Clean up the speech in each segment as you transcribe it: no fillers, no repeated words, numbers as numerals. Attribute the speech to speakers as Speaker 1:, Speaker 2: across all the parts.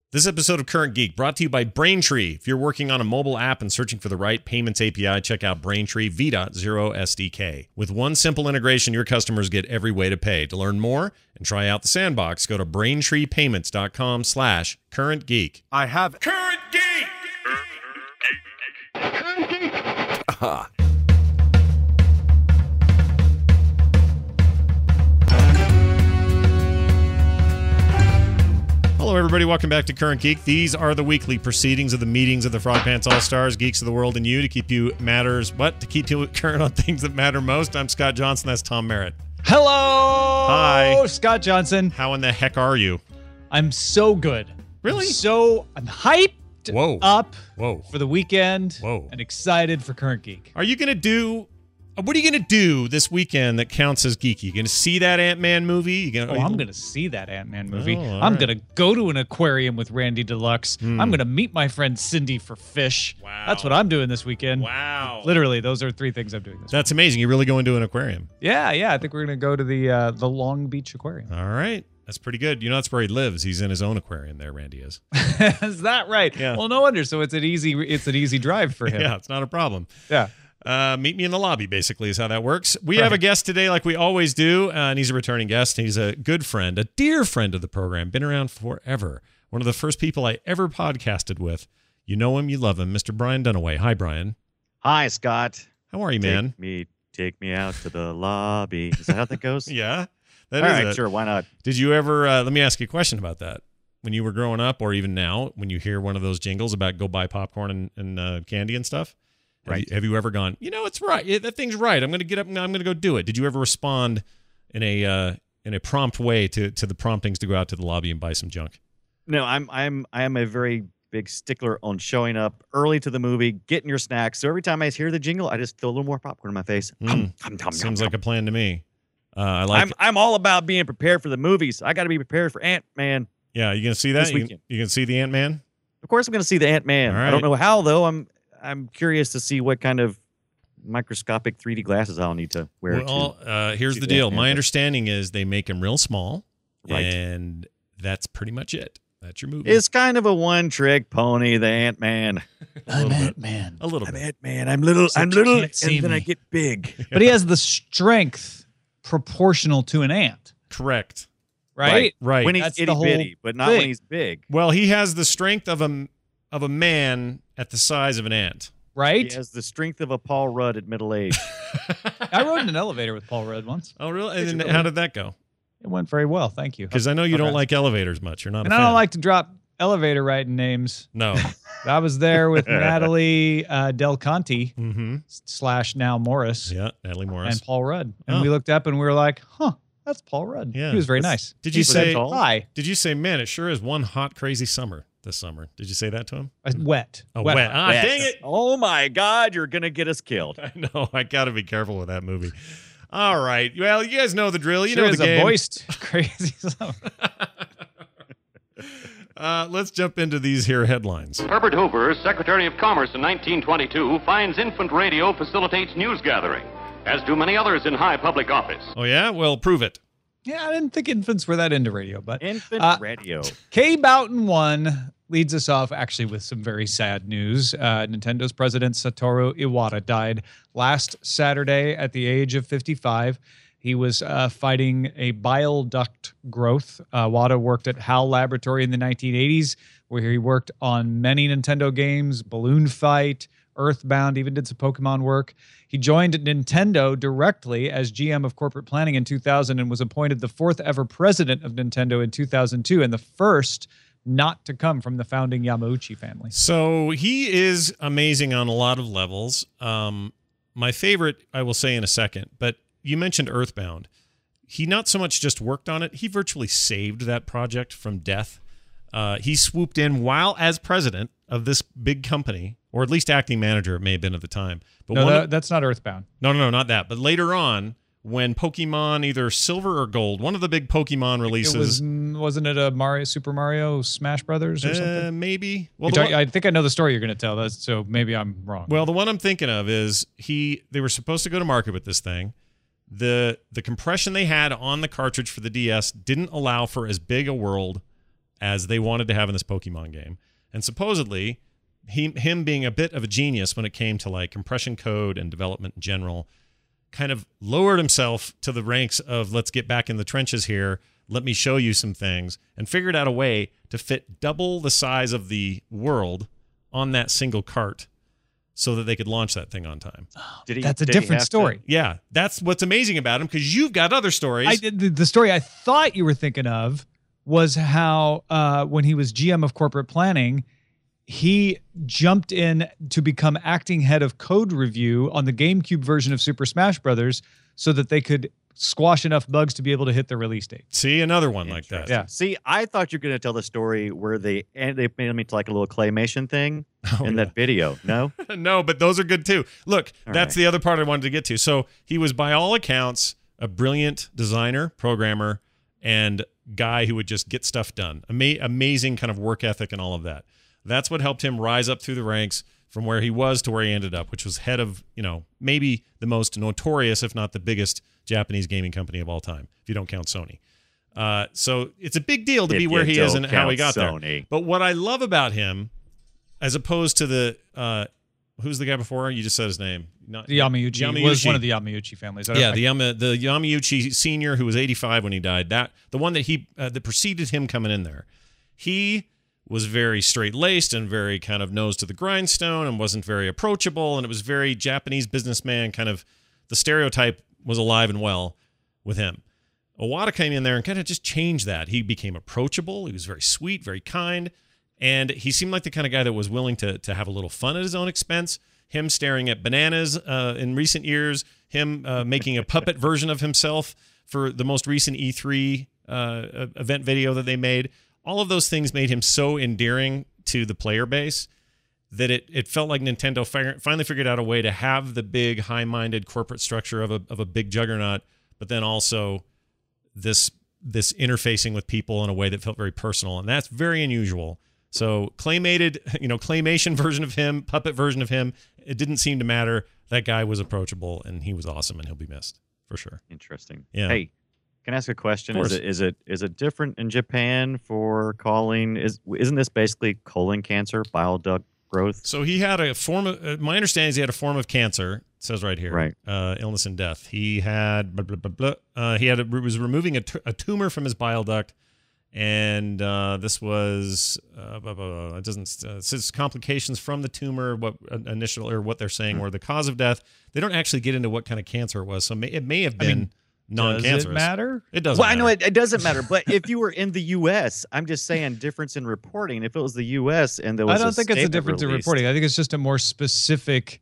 Speaker 1: This episode of Current Geek brought to you by Braintree. If you're working on a mobile app and searching for the right payments API, check out Braintree V.0 SDK. With one simple integration, your customers get every way to pay. To learn more and try out the sandbox, go to BraintreePayments.com/currentgeek.
Speaker 2: I have
Speaker 1: Current Geek!
Speaker 2: Current Geek. Aha.
Speaker 1: Hello, everybody. Welcome back to Current Geek. These are the weekly proceedings of the meetings of the Frog Pants All-Stars, Geeks of the World, and you to keep you to keep you current on things that matter most. I'm Scott Johnson. That's Tom Merritt.
Speaker 3: Hello!
Speaker 1: Hi.
Speaker 3: Scott Johnson.
Speaker 1: How in the heck are you?
Speaker 3: I'm so good.
Speaker 1: Really?
Speaker 3: I'm hyped up for the weekend and excited for Current Geek.
Speaker 1: What are you going to do this weekend that counts as geeky? You going to see that Ant-Man movie?
Speaker 3: I'm going to see that Ant-Man movie.
Speaker 1: I'm
Speaker 3: going to go to an aquarium with Randy Deluxe. I'm going to meet my friend Cindy for fish.
Speaker 1: Wow.
Speaker 3: That's what I'm doing this weekend.
Speaker 1: Wow.
Speaker 3: Literally, those are three things I'm doing this
Speaker 1: That's amazing. You really going to an aquarium?
Speaker 3: Yeah. I think we're going to go to the Long Beach Aquarium.
Speaker 1: All right. That's pretty good. You know, that's where he lives. He's in his own aquarium there, Randy is.
Speaker 3: Is that right?
Speaker 1: Yeah.
Speaker 3: Well, no wonder. So it's an easy drive for him.
Speaker 1: Yeah, it's not a problem.
Speaker 3: Yeah.
Speaker 1: Meet me in the lobby, basically, is how that works. We have a guest today, like we always do, and he's a returning guest. He's a good friend, a dear friend of the program, been around forever. One of the first people I ever podcasted with. You know him, you love him, Mr. Brian Dunaway. Hi, Brian.
Speaker 4: Hi, Scott.
Speaker 1: How are you, man?
Speaker 4: Take me out to the lobby. Is that how that goes?
Speaker 1: Yeah,
Speaker 4: All right, sure. Why not?
Speaker 1: Did you ever? Let me ask you a question about that. When you were growing up, or even now, when you hear one of those jingles about go buy popcorn and candy and stuff. Have you ever gone, it's right. That thing's right. I'm going to get up and I'm going to go do it. Did you ever respond in a prompt way to the promptings to go out to the lobby and buy some junk?
Speaker 4: No, I am a very big stickler on showing up early to the movie, getting your snacks. So every time I hear the jingle, I just throw a little more popcorn in my face.
Speaker 1: Seems like a plan to me. I'm
Speaker 4: all about being prepared for the movies. I got to be prepared for Ant-Man.
Speaker 1: Yeah, you going to see that? You can see the Ant-Man?
Speaker 4: Of course I'm going to see the Ant-Man.
Speaker 1: Right.
Speaker 4: I don't know how, though. I'm curious to see what kind of microscopic 3D glasses I'll need to wear.
Speaker 1: Well, here's the deal. My understanding is they make them real small, and that's pretty much it. That's your movie.
Speaker 4: It's kind of a one-trick pony, the Ant-Man.
Speaker 3: I'm Ant-Man.
Speaker 1: A little bit.
Speaker 4: I'm Ant-Man. I'm little, and then I get big.
Speaker 3: But he has the strength proportional to an ant.
Speaker 1: Correct.
Speaker 3: Right?
Speaker 1: Right.
Speaker 4: When he's
Speaker 3: That's the
Speaker 4: itty
Speaker 3: whole
Speaker 4: bitty, but not
Speaker 3: thing.
Speaker 4: when he's big.
Speaker 1: Well, he has the strength of a man at the size of an ant.
Speaker 3: Right?
Speaker 4: He has the strength of a Paul Rudd at middle age.
Speaker 3: I rode in an elevator with Paul Rudd once.
Speaker 1: Oh, really? And then how did that go?
Speaker 3: It went very well. Thank you.
Speaker 1: Because I know you don't like elevators much. You're not
Speaker 3: And
Speaker 1: a
Speaker 3: I
Speaker 1: fan.
Speaker 3: don't like to drop elevator writing names.
Speaker 1: No.
Speaker 3: I was there with Natalie Del Conte / now Morris.
Speaker 1: Yeah, Natalie Morris.
Speaker 3: And Paul Rudd. And we looked up and we were like, that's Paul Rudd.
Speaker 1: Yeah.
Speaker 3: He was very nice.
Speaker 1: Did you say
Speaker 3: hi?
Speaker 1: Did you say, man, it sure is one hot, crazy summer this summer? Did you say that to him?
Speaker 3: Wet.
Speaker 1: Oh, wet. Ah,
Speaker 4: Yes.
Speaker 1: dang it.
Speaker 4: Oh, my God. You're going to get us killed.
Speaker 1: I know. I got to be careful with that movie. All right. Well, you guys know the drill. You
Speaker 3: Sure
Speaker 1: know
Speaker 3: is
Speaker 1: the game.
Speaker 3: a moist, crazy summer.
Speaker 1: Let's jump into these here headlines.
Speaker 5: Herbert Hoover, Secretary of Commerce in 1922, finds infant radio facilitates news gathering, as do many others in high public office.
Speaker 1: Oh, yeah? Well, prove it.
Speaker 3: Yeah, I didn't think infants were that into radio, but
Speaker 4: Infant radio.
Speaker 3: K Boughton 1 leads us off actually with some very sad news. Nintendo's president Satoru Iwata died last Saturday at the age of 55. He was fighting a bile duct growth. Iwata worked at HAL Laboratory in the 1980s, where he worked on many Nintendo games, Balloon Fight, Earthbound, even did some Pokemon work. He joined Nintendo directly as GM of corporate planning in 2000 and was appointed the fourth ever president of Nintendo in 2002 and the first not to come from the founding Yamauchi family.
Speaker 1: So he is amazing on a lot of levels. My favorite, I will say in a second, but you mentioned Earthbound. He not so much just worked on it, he virtually saved that project from death. He swooped in while as president of this big company, or at least acting manager it may have been at the time. But
Speaker 3: No, that's not Earthbound.
Speaker 1: No, not that. But later on, when Pokemon, either Silver or Gold, one of the big Pokemon releases.
Speaker 3: Wasn't it a Super Mario Smash Brothers or something?
Speaker 1: Maybe. Well,
Speaker 3: I think I know the story you're going to tell, so maybe I'm wrong.
Speaker 1: Well, the one I'm thinking of is they were supposed to go to market with this thing. The compression they had on the cartridge for the DS didn't allow for as big a world as they wanted to have in this Pokemon game. And supposedly, him being a bit of a genius when it came to like compression code and development in general, kind of lowered himself to the ranks of let's get back in the trenches here. Let me show you some things, and figured out a way to fit double the size of the world on that single cart so that they could launch that thing on time.
Speaker 3: That's a different story.
Speaker 1: Yeah, that's what's amazing about him, because you've got other stories.
Speaker 3: The story I thought you were thinking of was how when he was GM of corporate planning, he jumped in to become acting head of code review on the GameCube version of Super Smash Brothers so that they could squash enough bugs to be able to hit the release date.
Speaker 1: See, another one like that.
Speaker 3: Yeah.
Speaker 4: See, I thought you were going to tell the story where they made me to like a little claymation thing in that video. No?
Speaker 1: No, but those are good too. Look,
Speaker 4: All
Speaker 1: that's
Speaker 4: right.
Speaker 1: the other part I wanted to get to. So he was, by all accounts, a brilliant designer, programmer, and guy who would just get stuff done. Amazing kind of work ethic and all of that. That's what helped him rise up through the ranks from where he was to where he ended up, which was head of, maybe the most notorious, if not the biggest, Japanese gaming company of all time, if you don't count Sony. So it's a big deal to be where he is and how he got there. But what I love about him, as opposed to the who's the guy before? You just said his name.
Speaker 3: The Yamauchi was one of the Yamauchi families.
Speaker 1: The Yamauchi senior, who was 85 when he died. The one that that preceded him coming in there. He was very straight-laced and very kind of nose to the grindstone and wasn't very approachable, and it was very Japanese businessman kind of. The stereotype was alive and well with him. Iwata came in there and kind of just changed that. He became approachable. He was very sweet, very kind, and he seemed like the kind of guy that was willing to have a little fun at his own expense. Him staring at bananas in recent years, him making a puppet version of himself for the most recent E3 event video that they made. All of those things made him so endearing to the player base that it felt like Nintendo finally figured out a way to have the big, high-minded corporate structure of a big juggernaut, but then also this interfacing with people in a way that felt very personal, and that's very unusual. So claymation version of him, puppet version of him, it didn't seem to matter. That guy was approachable, and he was awesome, and he'll be missed for sure.
Speaker 4: Interesting.
Speaker 1: Yeah.
Speaker 4: Hey, can I ask a question?
Speaker 1: Of course.
Speaker 4: Is it different in Japan for calling? Isn't this basically colon cancer, bile duct growth?
Speaker 1: So he had a form of. My understanding is he had a form of cancer. It says right here,
Speaker 4: right?
Speaker 1: Illness and death. He had blah, blah, blah, blah. He was removing a tumor from his bile duct, and this was it doesn't it says complications from the tumor. What what they're saying were the cause of death. They don't actually get into what kind of cancer it was. So it may have been non-cancerous.
Speaker 3: Does it matter?
Speaker 1: It doesn't.
Speaker 4: Well,
Speaker 1: matter.
Speaker 4: I know it doesn't matter, but if you were in the U.S., I'm just saying difference in reporting. If it was the U.S. and there was,
Speaker 3: I don't think it's a difference in reporting. I think it's just a more specific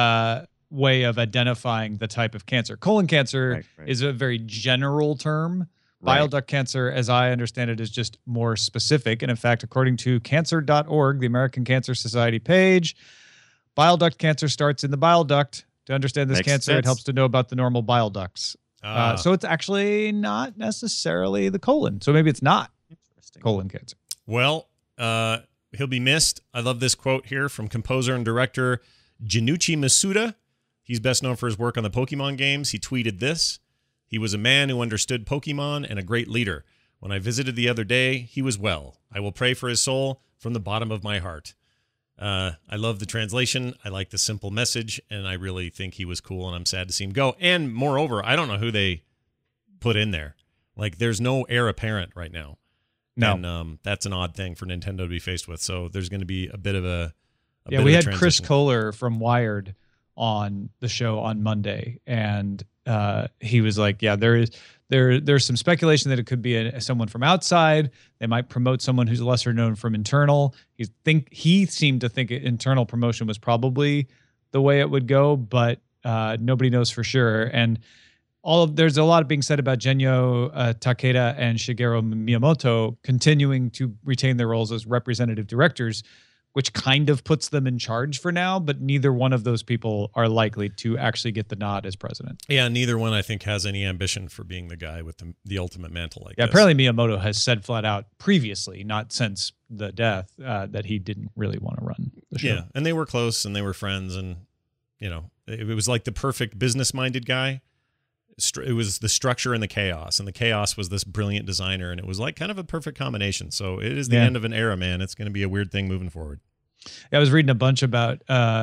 Speaker 3: way of identifying the type of cancer. Colon cancer is a very general term. Bile duct cancer, as I understand it, is just more specific. And in fact, according to cancer.org, the American Cancer Society page, bile duct cancer starts in the bile duct. To understand this cancer, it helps to know about the normal bile ducts. So it's actually not necessarily the colon. So maybe it's not colon cancer.
Speaker 1: Well, he'll be missed. I love this quote here from composer and director Junichi Masuda. He's best known for his work on the Pokemon games. He tweeted this: "He was a man who understood Pokemon and a great leader. When I visited the other day, he was well. I will pray for his soul from the bottom of my heart." I love the translation. I like the simple message, and I really think he was cool, and I'm sad to see him go. And moreover, I don't know who they put in there. Like, there's no heir apparent right now.
Speaker 3: No.
Speaker 1: And that's an odd thing for Nintendo to be faced with. So there's going to be a bit of a
Speaker 3: we had Chris Kohler from Wired on the show on Monday, and he was like, yeah, there's some speculation that it could be someone from outside. They might promote someone who's lesser known from internal. He seemed to think internal promotion was probably the way it would go, but nobody knows for sure. And there's a lot being said about Genyo Takeda and Shigeru Miyamoto continuing to retain their roles as representative directors, which kind of puts them in charge for now, but neither one of those people are likely to actually get the nod as president.
Speaker 1: Yeah, neither one, I think, has any ambition for being the guy with the ultimate mantle like this.
Speaker 3: Apparently Miyamoto has said flat out previously, not since the death, that he didn't really want to run the show.
Speaker 1: Yeah, and they were close and they were friends, and it was like the perfect business-minded guy it was the structure and the chaos, and the chaos was this brilliant designer, and it was like kind of a perfect combination. So it is the end of an era, man. It's going to be a weird thing moving forward.
Speaker 3: I was reading a bunch about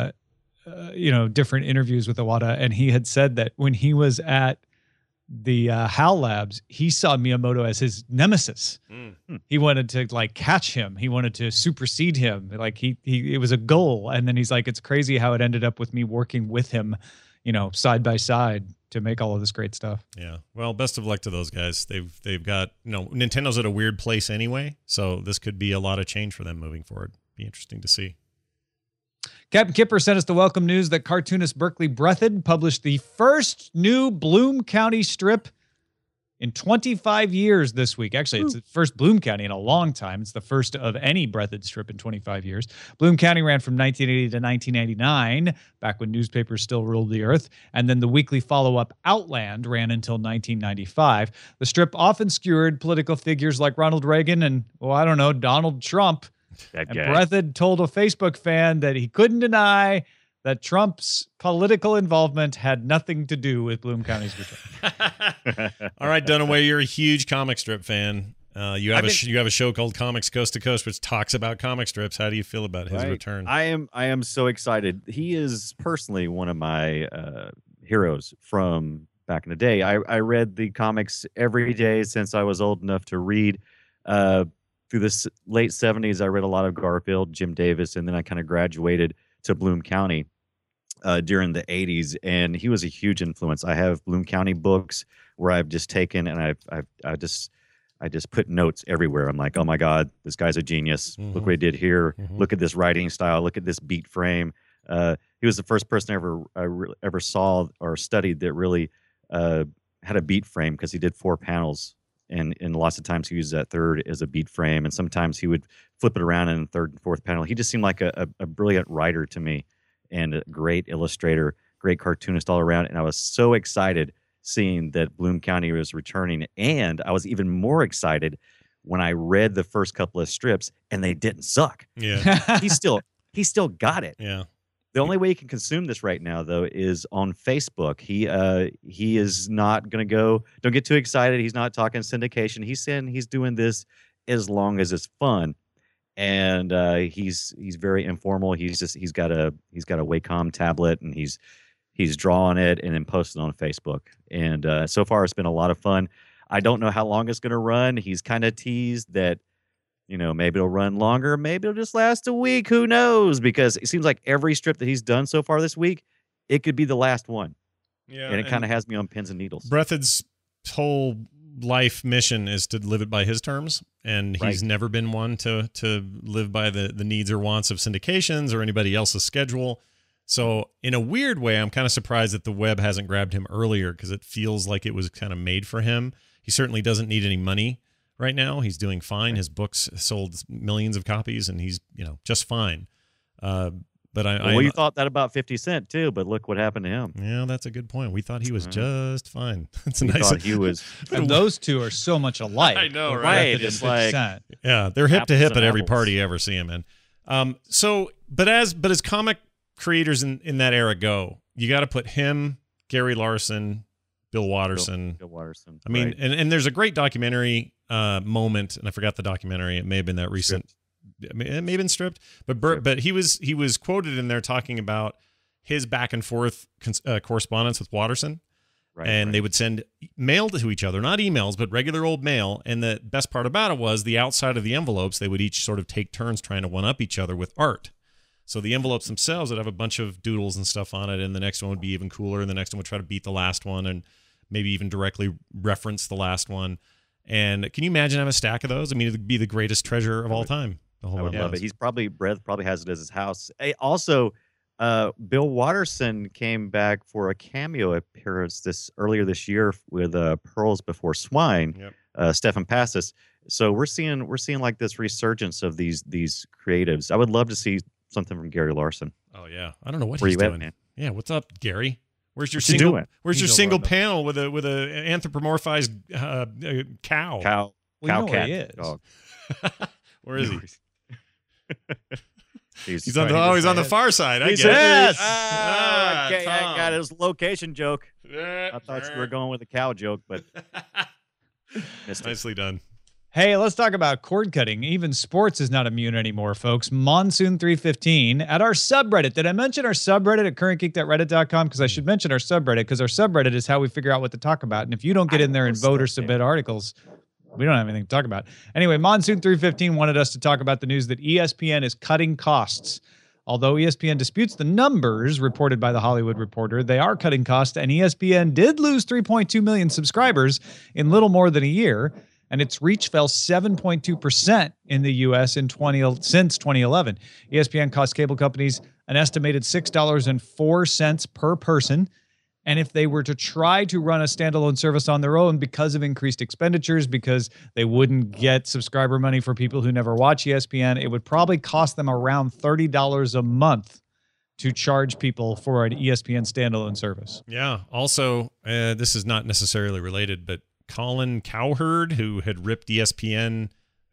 Speaker 3: different interviews with Iwata, and he had said that when he was at the HAL Labs, he saw Miyamoto as his nemesis. He wanted to like catch him. He wanted to supersede him. Like it was a goal. And then he's like, it's crazy how it ended up with me working with him, side by side to make all of this great stuff.
Speaker 1: Yeah. Well, best of luck to those guys. They've got, Nintendo's at a weird place anyway. So this could be a lot of change for them moving forward. Be interesting to see.
Speaker 3: Captain Kipper sent us the welcome news that cartoonist Berkeley Breathed published the first new Bloom County strip in 25 years this week. Actually, it's the first Bloom County in a long time. It's the first of any Breathed strip in 25 years. Bloom County ran from 1980 to 1999, back when newspapers still ruled the earth. And then the weekly follow-up Outland ran until 1995. The strip often skewered political figures like Ronald Reagan and, Donald Trump.
Speaker 4: That
Speaker 3: And
Speaker 4: guy.
Speaker 3: Breathed told a Facebook fan that he couldn't deny that Trump's political involvement had nothing to do with Bloom County's return.
Speaker 1: All right, Dunaway, you're a huge comic strip fan. You have a show called Comics Coast to Coast, which talks about comic strips. How do you feel about his return?
Speaker 4: I am so excited. He is personally one of my heroes from back in the day. I read the comics every day since I was old enough to read. Through the late 70s, I read a lot of Garfield, Jim Davis, and then I kind of graduated to Bloom County during the 80s, and he was a huge influence. I have Bloom County books where I've just taken and I just put notes everywhere. I'm like, oh my God, this guy's a genius. Look what he did here. Look at this writing style. Look at this beat frame. He was the first person I ever saw or studied that really had a beat frame, because he did 4 panels. And lots of times he used that third as a beat frame, and sometimes he would flip it around in the third and fourth panel. He just seemed like a brilliant writer to me, and a great illustrator, great cartoonist all around. And I was so excited seeing that Bloom County was returning, and I was even more excited when I read the first couple of strips and they didn't suck.
Speaker 1: Yeah.
Speaker 4: he still got it.
Speaker 1: Yeah.
Speaker 4: The only way you can consume this right now, though, is on Facebook. He is not going to go. Don't get too excited. He's not talking syndication. He's saying he's doing this as long as it's fun, and he's very informal. He's got a Wacom tablet, and he's drawing it and then posting on Facebook. And so far, it's been a lot of fun. I don't know how long it's going to run. He's kind of teased that, maybe it'll run longer. Maybe it'll just last a week. Who knows? Because it seems like every strip that he's done so far this week, it could be the last one.
Speaker 1: Yeah.
Speaker 4: And it kind of has me on pins and needles.
Speaker 1: Breathed's whole life mission is to live it by his terms, and he's never been one to live by the needs or wants of syndications or anybody else's schedule. So in a weird way, I'm kind of surprised that the web hasn't grabbed him earlier, because it feels like it was kind of made for him. He certainly doesn't need any money right now. He's doing fine. His books sold millions of copies, and he's just fine. But
Speaker 4: you thought that about 50 Cent too, but look what happened to him.
Speaker 1: Yeah, that's a good point. We thought he was just fine. That's a
Speaker 4: We
Speaker 1: nice.
Speaker 4: thought he was.
Speaker 3: And those two are so much alike.
Speaker 1: I know,
Speaker 3: Breathed
Speaker 4: right?
Speaker 3: and
Speaker 4: It's
Speaker 3: 50
Speaker 4: like-
Speaker 3: Cent.
Speaker 1: Yeah, they're hip to
Speaker 4: Apples
Speaker 1: hip
Speaker 4: and
Speaker 1: at every
Speaker 4: apples.
Speaker 1: party you ever see him in. But as comic creators in that era go, you got to put him, Gary Larson, Bill Watterson.
Speaker 4: Bill Watterson.
Speaker 1: I mean,
Speaker 4: right.
Speaker 1: and there's a great documentary moment, and I forgot the documentary. It may have been that recent. It may have been stripped, but he was quoted in there talking about his back and forth correspondence with Watterson.
Speaker 4: Right,
Speaker 1: And
Speaker 4: right.
Speaker 1: they would send mail to each other, not emails, but regular old mail. And the best part about it was the outside of the envelopes, they would each sort of take turns trying to one-up each other with art. So the envelopes themselves would have a bunch of doodles and stuff on it, and the next one would be even cooler, and the next one would try to beat the last one and maybe even directly reference the last one. And can you imagine having a stack of those? I mean, it'd be the greatest treasure of all time. The whole
Speaker 4: I would
Speaker 1: one
Speaker 4: love
Speaker 1: was.
Speaker 4: it. He's probably has it as his house. Also, Bill Watterson came back for a cameo appearance earlier this year with Pearls Before Swine.
Speaker 1: Yep.
Speaker 4: Stefan Passis. So we're seeing like this resurgence of these creatives. I would love to see something from Gary Larson.
Speaker 1: Oh yeah, I don't know what
Speaker 4: Where
Speaker 1: he's
Speaker 4: you at,
Speaker 1: doing.
Speaker 4: man?
Speaker 1: Yeah, what's up, Gary? Where's your
Speaker 4: What you
Speaker 1: single?
Speaker 4: doing?
Speaker 1: Where's your
Speaker 3: He's
Speaker 1: single
Speaker 3: over on
Speaker 1: panel with a anthropomorphized cow?
Speaker 4: Cow
Speaker 3: Well, you know where
Speaker 4: cat
Speaker 3: he is.
Speaker 4: dog.
Speaker 1: Where is he? He's on the far side. I guess.
Speaker 3: Yes.
Speaker 4: I got his location joke. I thought you were going with a cow joke, but
Speaker 1: nicely done.
Speaker 3: Hey, let's talk about cord cutting. Even sports is not immune anymore, folks. Monsoon 315 at our subreddit. Did I mention our subreddit at currentgeek.reddit.com? Because I should mention our subreddit, because our subreddit is how we figure out what to talk about. And if you don't get in there and vote or submit articles, we don't have anything to talk about. Anyway, Monsoon 315 wanted us to talk about the news that ESPN is cutting costs. Although ESPN disputes the numbers reported by the Hollywood Reporter, they are cutting costs, and ESPN did lose 3.2 million subscribers in little more than a year. And its reach fell 7.2% in the U.S. since 2011. ESPN cost cable companies an estimated $6.04 per person. And if they were to try to run a standalone service on their own because of increased expenditures, because they wouldn't get subscriber money for people who never watch ESPN, it would probably cost them around $30 a month to charge people for an ESPN standalone service.
Speaker 1: Yeah. Also, this is not necessarily related, but Colin Cowherd, who had ripped ESPN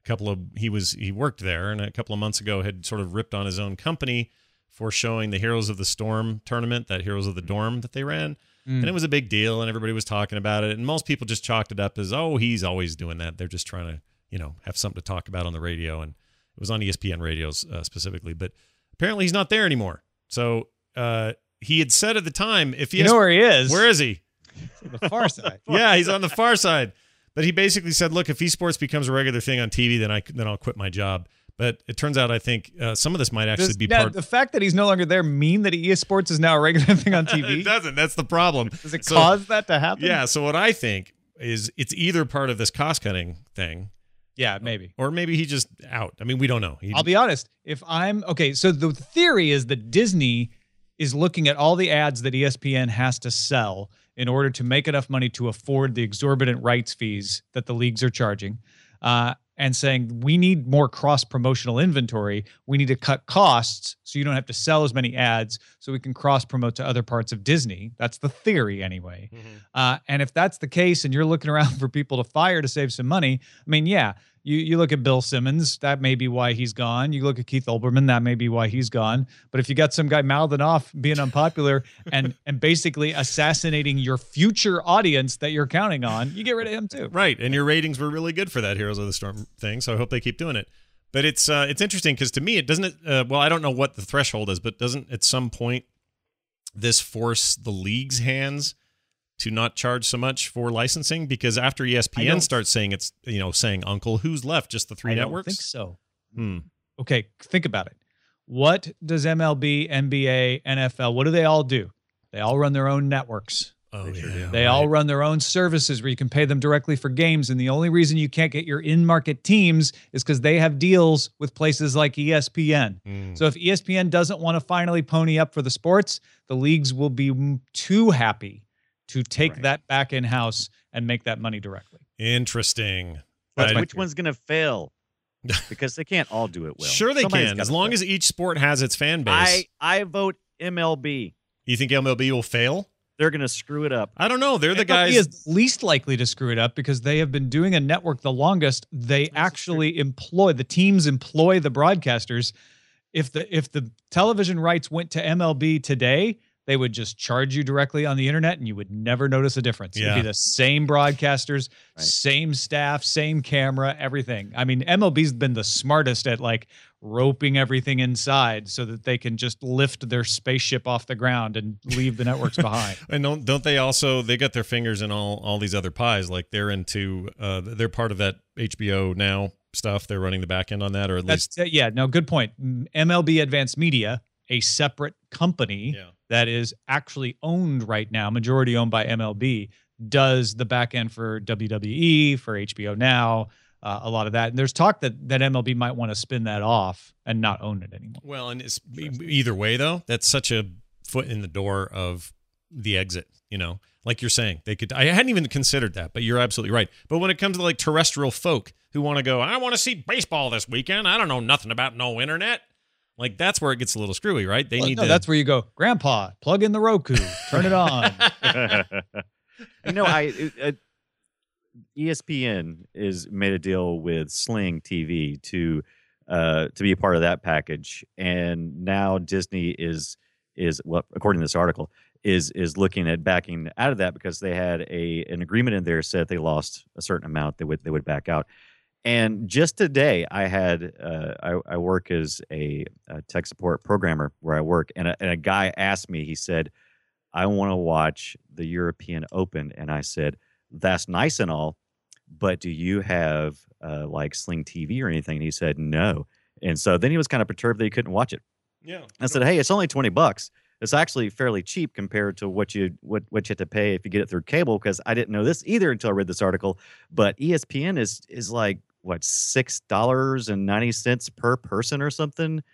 Speaker 1: he worked there, and a couple of months ago had sort of ripped on his own company for showing the Heroes of the Storm tournament, that Heroes of the Dorm that they ran. And it was a big deal, and everybody was talking about it. And most people just chalked it up as, oh, he's always doing that. They're just trying to, have something to talk about on the radio. And it was on ESPN radios specifically. But apparently he's not there anymore. So he had said at the time, if
Speaker 3: you know where he is.
Speaker 1: Where is he?
Speaker 3: The far side.
Speaker 1: Yeah, he's on the far side. But he basically said, look, if esports becomes a regular thing on TV, then I'll quit my job. But it turns out, I think some of this might actually be part.
Speaker 3: The fact that he's no longer there mean that esports is now a regular thing on TV?
Speaker 1: It doesn't. That's the problem.
Speaker 3: Does it cause that to happen?
Speaker 1: Yeah. So what I think is it's either part of this cost-cutting thing.
Speaker 3: Yeah, maybe.
Speaker 1: Or maybe he just out. I mean, we don't know.
Speaker 3: I'll be honest. So the theory is that Disney is looking at all the ads that ESPN has to sell in order to make enough money to afford the exorbitant rights fees that the leagues are charging, and saying, we need more cross-promotional inventory. We need to cut costs so you don't have to sell as many ads so we can cross-promote to other parts of Disney. That's the theory anyway. Mm-hmm. And if that's the case and you're looking around for people to fire to save some money, I mean, yeah, you look at Bill Simmons, that may be why he's gone. You look at Keith Olbermann, that may be why he's gone. But if you got some guy mouthing off, being unpopular, and basically assassinating your future audience that you're counting on, you get rid of him too.
Speaker 1: Right, and your ratings were really good for that Heroes of the Storm thing, so I hope they keep doing it. But it's interesting because to me, it doesn't. Well, I don't know what the threshold is, but doesn't at some point this force the league's hands to not charge so much for licensing? Because after ESPN starts saying it's, saying Uncle, who's left? Just the three networks?
Speaker 3: I don't think so. Okay, think about it. What does MLB, NBA, NFL, what do they all do? They all run their own networks.
Speaker 1: Oh, yeah.
Speaker 3: They all run their own services where you can pay them directly for games. And the only reason you can't get your in-market teams is because they have deals with places like ESPN. So if ESPN doesn't want to finally pony up for the sports, the leagues will be too happy to take that back in-house and make that money directly.
Speaker 1: Interesting.
Speaker 4: But which one's going to fail? Because they can't all do it well.
Speaker 1: Sure they can, as long as each sport has its fan base.
Speaker 4: I vote MLB.
Speaker 1: You think MLB will fail?
Speaker 4: They're going to screw it up.
Speaker 1: I don't know. They're the guys.
Speaker 3: MLB is least likely to screw it up because they have been doing a network the longest. They actually employ the broadcasters. If the television rights went to MLB today, they would just charge you directly on the internet and you would never notice a difference.
Speaker 1: Yeah.
Speaker 3: It'd be the same broadcasters, same staff, same camera, everything. I mean, MLB's been the smartest at roping everything inside so that they can just lift their spaceship off the ground and leave the networks behind.
Speaker 1: And don't they also, they got their fingers in all these other pies. Like they're into, they're part of that HBO Now stuff. They're running the back end on that, or at least.
Speaker 3: Good point. MLB Advanced Media, a separate company that is actually owned right now, majority owned by MLB, does the back end for WWE, for HBO Now, a lot of that. And there's talk that MLB might want to spin that off and not own it anymore.
Speaker 1: Well, and it's either way, though, that's such a foot in the door of the exit, like you're saying. They could. I hadn't even considered that, but you're absolutely right. But when it comes to terrestrial folk who want to go, I want to see baseball this weekend. I don't know nothing about no internet. That's where it gets a little screwy, right?
Speaker 3: That's where you go, Grandpa, plug in the Roku, turn it on.
Speaker 4: ESPN is made a deal with Sling TV to to be a part of that package. And now Disney is well, according to this article, is looking at backing out of that because they had an agreement in there said if they lost a certain amount they would back out. And just today, I had I work as a tech support programmer where I work, and a guy asked me. He said, "I want to watch the European Open," and I said, "That's nice and all, but do you have like Sling TV or anything?" And he said, "No." And so then he was kind of perturbed that he couldn't watch it.
Speaker 1: Yeah.
Speaker 4: I said, "Hey, it's only $20. It's actually fairly cheap compared to what you have to pay if you get it through cable." Because I didn't know this either until I read this article. But ESPN is like what, $6.90 per person or something.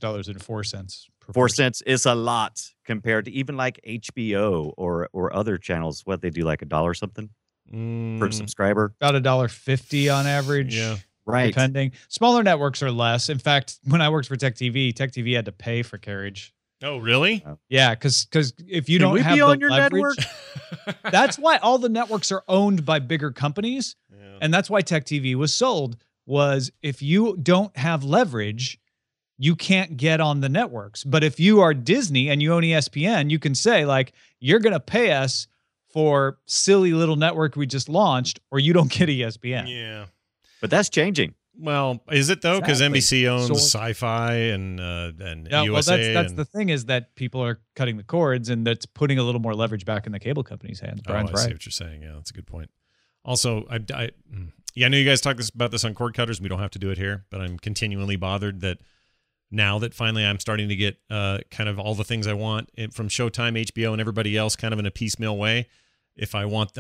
Speaker 3: $6.04 per
Speaker 4: 4
Speaker 3: person.
Speaker 4: cents is a lot compared to even like HBO or other channels. What they do, like $1 or something per subscriber.
Speaker 3: About $1.50 on average.
Speaker 1: Yeah.
Speaker 4: Right.
Speaker 3: Depending. Smaller networks are less. In fact, when I worked for Tech TV had to pay for carriage.
Speaker 1: Oh, really?
Speaker 3: Yeah, because if you
Speaker 4: Can
Speaker 3: don't
Speaker 4: we
Speaker 3: have
Speaker 4: be
Speaker 3: the
Speaker 4: on your
Speaker 3: leverage,
Speaker 4: network?
Speaker 3: that's why all the networks are owned by bigger companies,
Speaker 1: Yeah.
Speaker 3: and that's why Tech TV was sold. Was if you don't have leverage, you can't get on the networks. But if you are Disney and you own ESPN, you can say like, you're going to pay us for silly little network we just launched, or you don't get ESPN.
Speaker 1: Yeah.
Speaker 4: But that's changing.
Speaker 1: Well, is it though? Because
Speaker 3: Exactly.
Speaker 1: NBC owns
Speaker 3: So-
Speaker 1: Sci-Fi and
Speaker 3: Yeah,
Speaker 1: USA.
Speaker 3: well, that's
Speaker 1: and,
Speaker 3: the thing is that people are cutting the cords, and that's putting a little more leverage back in the cable company's hands. Brian's
Speaker 1: I see
Speaker 3: right.
Speaker 1: what you're saying. Yeah, that's a good point. Also, I know you guys talk about this on Cord Cutters. We don't have to do it here, but I'm continually bothered that now that finally I'm starting to get kind of all the things I want from Showtime, HBO, and everybody else kind of in a piecemeal way. If I want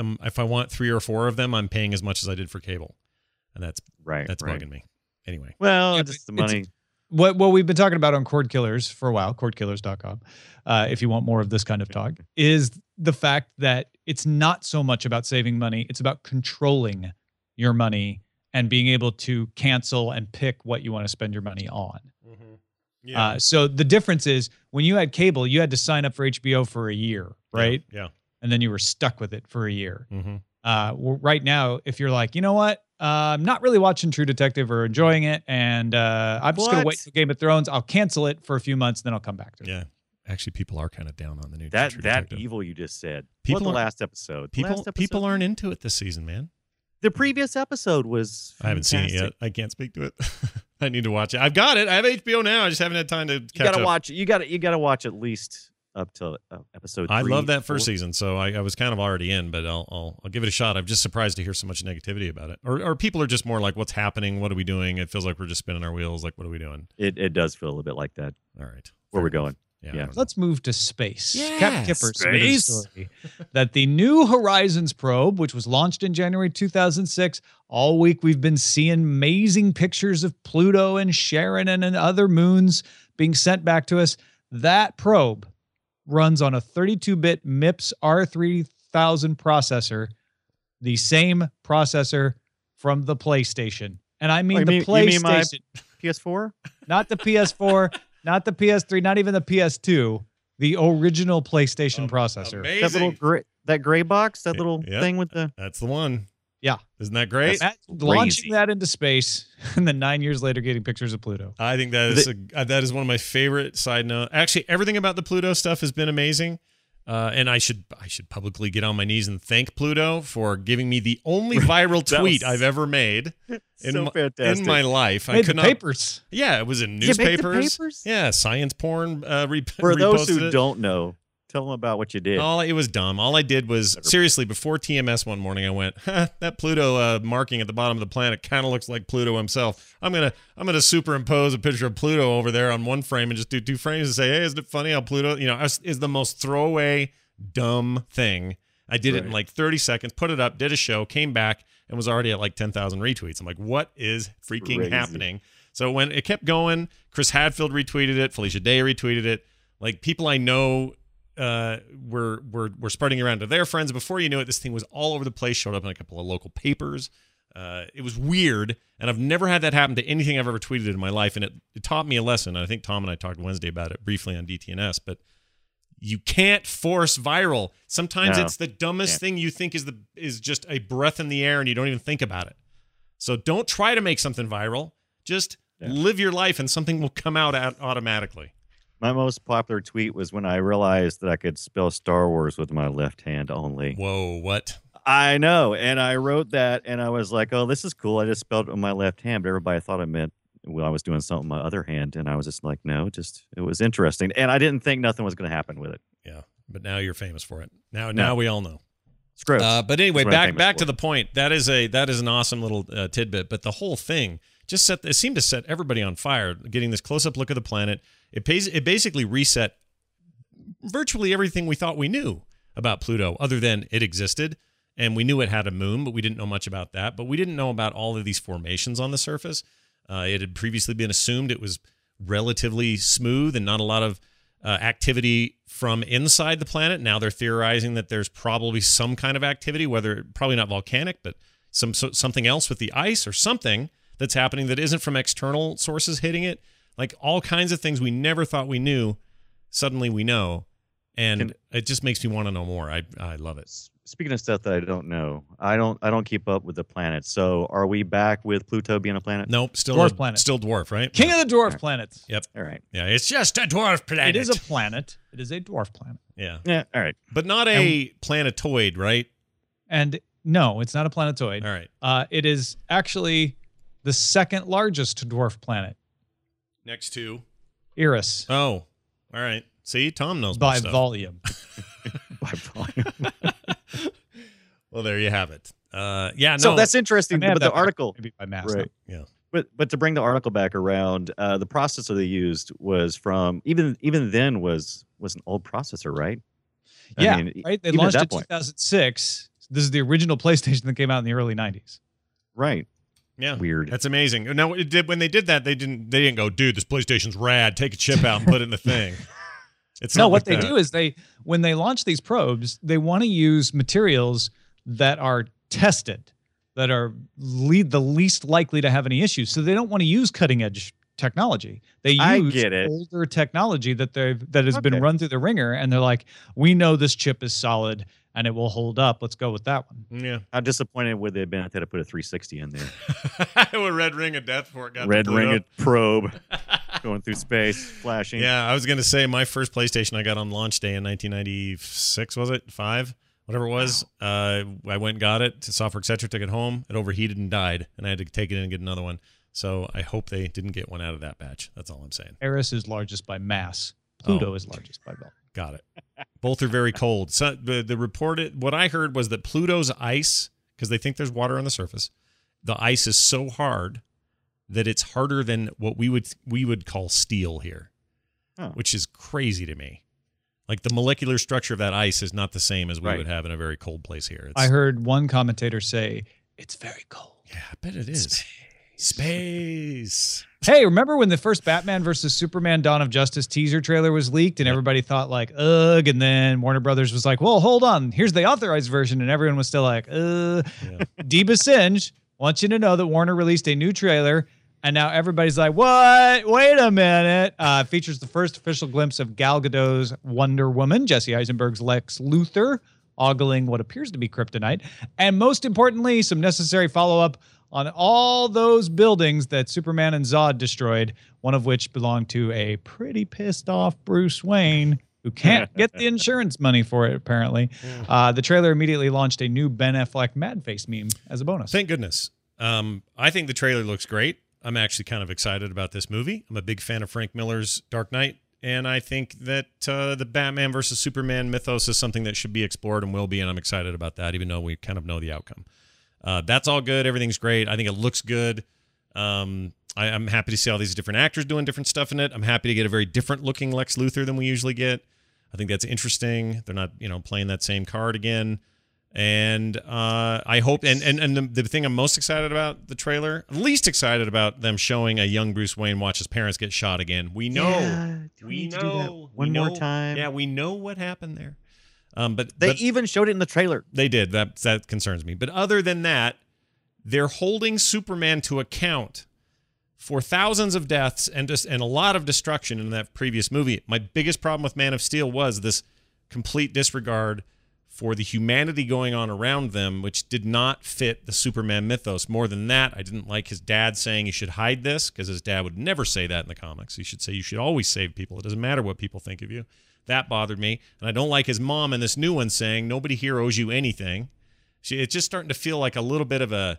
Speaker 1: 3 or 4 of them, I'm paying as much as I did for cable. And that's
Speaker 4: Right.
Speaker 1: bugging me. Anyway.
Speaker 4: Well,
Speaker 3: Yeah,
Speaker 4: just the
Speaker 3: but
Speaker 4: money.
Speaker 3: What we've been talking about on Cord Killers for a while, cordkillers.com, if you want more of this kind of talk, is the fact that it's not so much about saving money. It's about controlling your money and being able to cancel and pick what you want to spend your money on.
Speaker 1: Yeah.
Speaker 3: So the difference is when you had cable, you had to sign up for HBO for a year, right?
Speaker 1: Yeah.
Speaker 3: And then you were stuck with it for a year.
Speaker 1: Mm-hmm.
Speaker 3: Well, right now, if you're like, you know what, I'm not really watching True Detective or enjoying it, and I'm just going to
Speaker 4: What?
Speaker 3: wait for Game of Thrones. I'll cancel it for a few months, then I'll come back to it.
Speaker 1: Yeah. Actually, people are kind of down on the new True
Speaker 4: That
Speaker 1: Detective.
Speaker 4: evil you just said.
Speaker 1: People
Speaker 4: What, the
Speaker 1: are-
Speaker 4: last episode?
Speaker 1: People aren't into it this season, man.
Speaker 4: The previous episode was.
Speaker 1: I haven't seen it yet.
Speaker 4: fantastic.
Speaker 1: I can't speak to it. I need to watch it. I've got it. I have HBO now. I just haven't had time to
Speaker 4: You
Speaker 1: catch
Speaker 4: gotta
Speaker 1: up.
Speaker 4: watch. You gotta watch at least up till episode 3.
Speaker 1: I love that first
Speaker 4: 4.
Speaker 1: season, so I was kind of already in, but I'll give it a shot. I'm just surprised to hear so much negativity about it. Or people are just more like, what's happening? What are we doing? It feels like we're just spinning our wheels. Like, what are we doing?
Speaker 4: It does feel a little bit like that.
Speaker 1: All right.
Speaker 4: Where we're
Speaker 1: Fair enough.
Speaker 4: going.
Speaker 1: Yeah.
Speaker 4: Yeah.
Speaker 1: I don't know.
Speaker 3: Let's move to space.
Speaker 1: Yeah,
Speaker 3: Captain Kipper submitted a
Speaker 4: space.
Speaker 3: story that the New Horizons probe, which was launched in January 2006, all week we've been seeing amazing pictures of Pluto and Charon and other moons being sent back to us. That probe runs on a 32-bit MIPS R3000 processor, the same processor from the PlayStation. And I mean
Speaker 4: Oh,
Speaker 3: the
Speaker 4: you mean my-
Speaker 3: PlayStation,
Speaker 4: PS4.
Speaker 3: not the PS4, not the PS3, not even the PS2, the original PlayStation processor.
Speaker 1: Amazing.
Speaker 4: That gray box. That little
Speaker 1: Yeah.
Speaker 4: thing with the.
Speaker 1: That's the one.
Speaker 3: Yeah.
Speaker 1: Isn't that great?
Speaker 3: Launching that into space, and then 9 years later getting pictures of Pluto.
Speaker 1: I think that is one of my favorite side note. Actually, everything about the Pluto stuff has been amazing. And I should publicly get on my knees and thank Pluto for giving me the only viral
Speaker 4: That
Speaker 1: tweet
Speaker 4: was
Speaker 1: I've ever made
Speaker 4: so fantastic.
Speaker 1: in my life. I
Speaker 3: Made
Speaker 1: could
Speaker 3: the
Speaker 1: not.
Speaker 3: papers.
Speaker 1: Yeah, it was in
Speaker 4: You make the
Speaker 1: newspapers.
Speaker 4: papers?
Speaker 1: Yeah, science porn.
Speaker 4: For those
Speaker 1: reposted
Speaker 4: who
Speaker 1: it.
Speaker 4: don't know, tell them about what you did.
Speaker 1: It was dumb. All I did was seriously before TMS one morning, I went, that Pluto marking at the bottom of the planet kind of looks like Pluto himself. I'm gonna superimpose a picture of Pluto over there on one frame and just do 2 frames and say, hey, isn't it funny how Pluto, is the most throwaway dumb thing. I did it in like 30 seconds, put it up, did a show, came back, and was already at like 10,000 retweets. I'm like, what is freaking
Speaker 4: Crazy.
Speaker 1: happening? So when it kept going, Chris Hadfield retweeted it, Felicia Day retweeted it. Like people I know were spreading around to their friends. Before you knew it, this thing was all over the place, showed up in a couple of local papers. It was weird, and I've never had that happen to anything I've ever tweeted in my life, and it taught me a lesson. I think Tom and I talked Wednesday about it briefly on DTNS, but you can't force viral. Sometimes
Speaker 4: No.
Speaker 1: it's the dumbest thing you think is just a breath in the air, and you don't even think about it. So don't try to make something viral. Just live your life, and something will come out automatically.
Speaker 4: My most popular tweet was when I realized that I could spell Star Wars with my left hand only.
Speaker 1: Whoa, what?
Speaker 4: I know. And I wrote that, and I was like, oh, this is cool. I just spelled it with my left hand, but everybody thought I meant I was doing something with my other hand. And I was just like, no, it was interesting. And I didn't think nothing was going to happen with it.
Speaker 1: Yeah, but now you're famous for it. Now we all know.
Speaker 4: It's gross.
Speaker 1: But anyway, back to the point. That is an awesome little tidbit. But the whole thing just seemed to set everybody on fire. Getting this close-up look of the planet, it basically reset virtually everything we thought we knew about Pluto, other than it existed, and we knew it had a moon, but we didn't know much about that. But we didn't know about all of these formations on the surface. It had previously been assumed it was relatively smooth and not a lot of activity from inside the planet. Now they're theorizing that there's probably some kind of activity, probably not volcanic, but something else with the ice or something that's happening that isn't from external sources hitting it. Like all kinds of things we never thought we knew, suddenly we know. And it just makes me want to know more. I love it.
Speaker 4: Speaking of stuff that I don't know, I don't keep up with the planets. So are we back with Pluto being a planet?
Speaker 1: Nope, still
Speaker 3: dwarf planet.
Speaker 1: Still dwarf, right?
Speaker 3: King of the dwarf planets.
Speaker 1: Yep.
Speaker 4: All right.
Speaker 1: Yeah, it's just a dwarf planet.
Speaker 3: It is a planet. It is a dwarf planet.
Speaker 1: Yeah.
Speaker 4: Yeah. All right.
Speaker 1: But not a planetoid, right?
Speaker 3: And no, it's not a planetoid.
Speaker 1: All right.
Speaker 3: It is actually the second largest dwarf planet.
Speaker 1: Next to
Speaker 3: Eris.
Speaker 1: Oh, all right. See, Tom knows
Speaker 3: by
Speaker 1: stuff.
Speaker 3: volume.
Speaker 4: By volume.
Speaker 1: Well, there you have it. Yeah, no.
Speaker 4: So that's interesting.
Speaker 3: I mean,
Speaker 4: But the article,
Speaker 3: maybe by mass.
Speaker 4: right?
Speaker 1: Yeah.
Speaker 4: But to bring the article back around, the processor they used was from even then was an old processor, right?
Speaker 3: Yeah,
Speaker 4: I mean,
Speaker 3: right. They
Speaker 4: even
Speaker 3: launched
Speaker 4: at
Speaker 3: in
Speaker 4: that point.
Speaker 3: 2006. This is the original PlayStation that came out in the early 90s.
Speaker 4: Right.
Speaker 1: Yeah,
Speaker 4: Weird.
Speaker 1: That's amazing. Now, when they did that, they didn't go, dude, this PlayStation's rad. Take a chip out and put it in the thing. It's
Speaker 3: No,
Speaker 1: not
Speaker 3: what
Speaker 1: like
Speaker 3: they
Speaker 1: that.
Speaker 3: do is when they launch these probes, they want to use materials that are tested, that are the least likely to have any issues. So they don't want to use cutting edge technology. They
Speaker 4: I
Speaker 3: use
Speaker 4: get it.
Speaker 3: older technology that has been
Speaker 4: Okay.
Speaker 3: run through the ringer, and they're like, we know this chip is solid and it will hold up. Let's go with that one.
Speaker 1: Yeah.
Speaker 4: How disappointed would they have been if they had put a 360 in there?
Speaker 1: With Red Ring of Death before it got
Speaker 4: Red
Speaker 1: to Pluto.
Speaker 4: ring probe going through space, flashing.
Speaker 1: Yeah, I was going to say my first PlayStation I got on launch day in 1996, was it? 5? Whatever it was. I went and got it to Software Etc. Took it home. It overheated and died, and I had to take it in and get another one. So I hope they didn't get one out of that batch. That's all I'm saying.
Speaker 3: Eris is largest by mass. Pluto is largest by volume.
Speaker 1: Got it. Both are very cold. So what I heard was that Pluto's ice, because they think there's water on the surface, the ice is so hard that it's harder than what we would call steel here, which is crazy to me. Like the molecular structure of that ice is not the same as we would have in a very cold place here.
Speaker 3: I heard one commentator say, it's very cold.
Speaker 1: Yeah, I bet it is. Space.
Speaker 3: Hey, remember when the first Batman versus Superman Dawn of Justice teaser trailer was leaked and everybody thought like, ugh, and then Warner Brothers was like, well, hold on, here's the authorized version, and everyone was still like, Deba Singe wants you to know that Warner released a new trailer, and now everybody's like, what? Wait a minute. Features the first official glimpse of Gal Gadot's Wonder Woman, Jesse Eisenberg's Lex Luthor, ogling what appears to be kryptonite, and most importantly, some necessary follow-up on all those buildings that Superman and Zod destroyed, one of which belonged to a pretty pissed off Bruce Wayne who can't get the insurance money for it, apparently. The trailer immediately launched a new Ben Affleck mad face meme as a bonus.
Speaker 1: Thank goodness. I think the trailer looks great. I'm actually kind of excited about this movie. I'm a big fan of Frank Miller's Dark Knight, and I think that the Batman versus Superman mythos is something that should be explored and will be, and I'm excited about that, even though we kind of know the outcome. That's all good. Everything's great. I think it looks good. I'm happy to see all these different actors doing different stuff in it. I'm happy to get a very different looking Lex Luthor than we usually get. I think that's interesting. They're not, playing that same card again. And I hope, and the thing I'm most excited about the trailer, least excited about them showing a young Bruce Wayne watch his parents get shot again. We know, we know,
Speaker 4: one more time.
Speaker 1: Yeah, we know what happened there. But
Speaker 4: they even showed it in the trailer.
Speaker 1: They did. That concerns me. But other than that, they're holding Superman to account for thousands of deaths and a lot of destruction in that previous movie. My biggest problem with Man of Steel was this complete disregard for the humanity going on around them, which did not fit the Superman mythos. More than that, I didn't like his dad saying you should hide this, because his dad would never say that in the comics. He should say you should always save people. It doesn't matter what people think of you. That bothered me. And I don't like his mom in this new one saying nobody here owes you anything. It's just starting to feel like a little bit of a,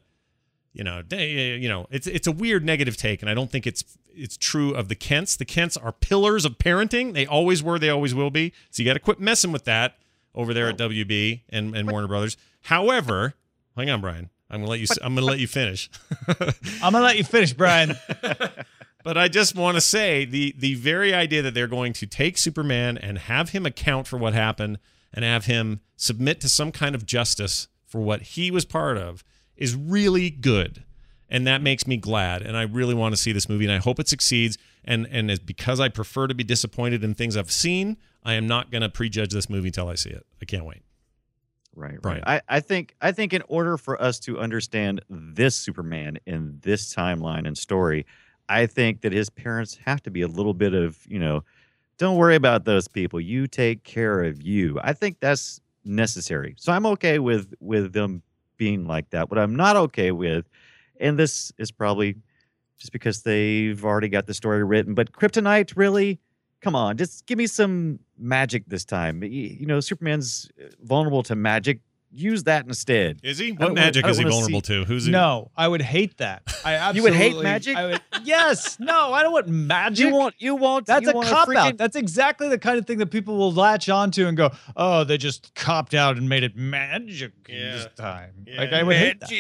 Speaker 1: it's a weird negative take, and I don't think it's true of the Kents. The Kents are pillars of parenting. They always were. They always will be. So you got to quit messing with that over there at WB and Warner Brothers. However, hang on, Brian. I'm gonna let you finish.
Speaker 3: I'm gonna let you finish, Brian.
Speaker 1: But I just want to say the very idea that they're going to take Superman and have him account for what happened and have him submit to some kind of justice for what he was part of is really good. And that makes me glad. And I really want to see this movie, and I hope it succeeds. And it's because I prefer to be disappointed in things I've seen, I am not going to prejudge this movie until I see it. I can't wait.
Speaker 4: Right.
Speaker 1: Brian.
Speaker 4: I think in order for us to understand this Superman in this timeline and story, I think that his parents have to be a little bit of, don't worry about those people. You take care of you. I think that's necessary. So I'm okay with them being like that. What I'm not okay with, and this is probably just because they've already got the story written, but Kryptonite, really? Come on, just give me some magic this time. Superman's vulnerable to magic. Use that instead.
Speaker 1: Is he? What magic is he vulnerable to? Who's he?
Speaker 3: No, I would hate that. I absolutely,
Speaker 4: you would hate magic?
Speaker 3: Yes. No, I don't want magic.
Speaker 4: You want.
Speaker 3: That's
Speaker 4: you
Speaker 3: a
Speaker 4: want
Speaker 3: cop-out. That's exactly the kind of thing that people will latch onto and go, oh, they just copped out and made it magic this time.
Speaker 1: Yeah.
Speaker 3: Like, I would hate that.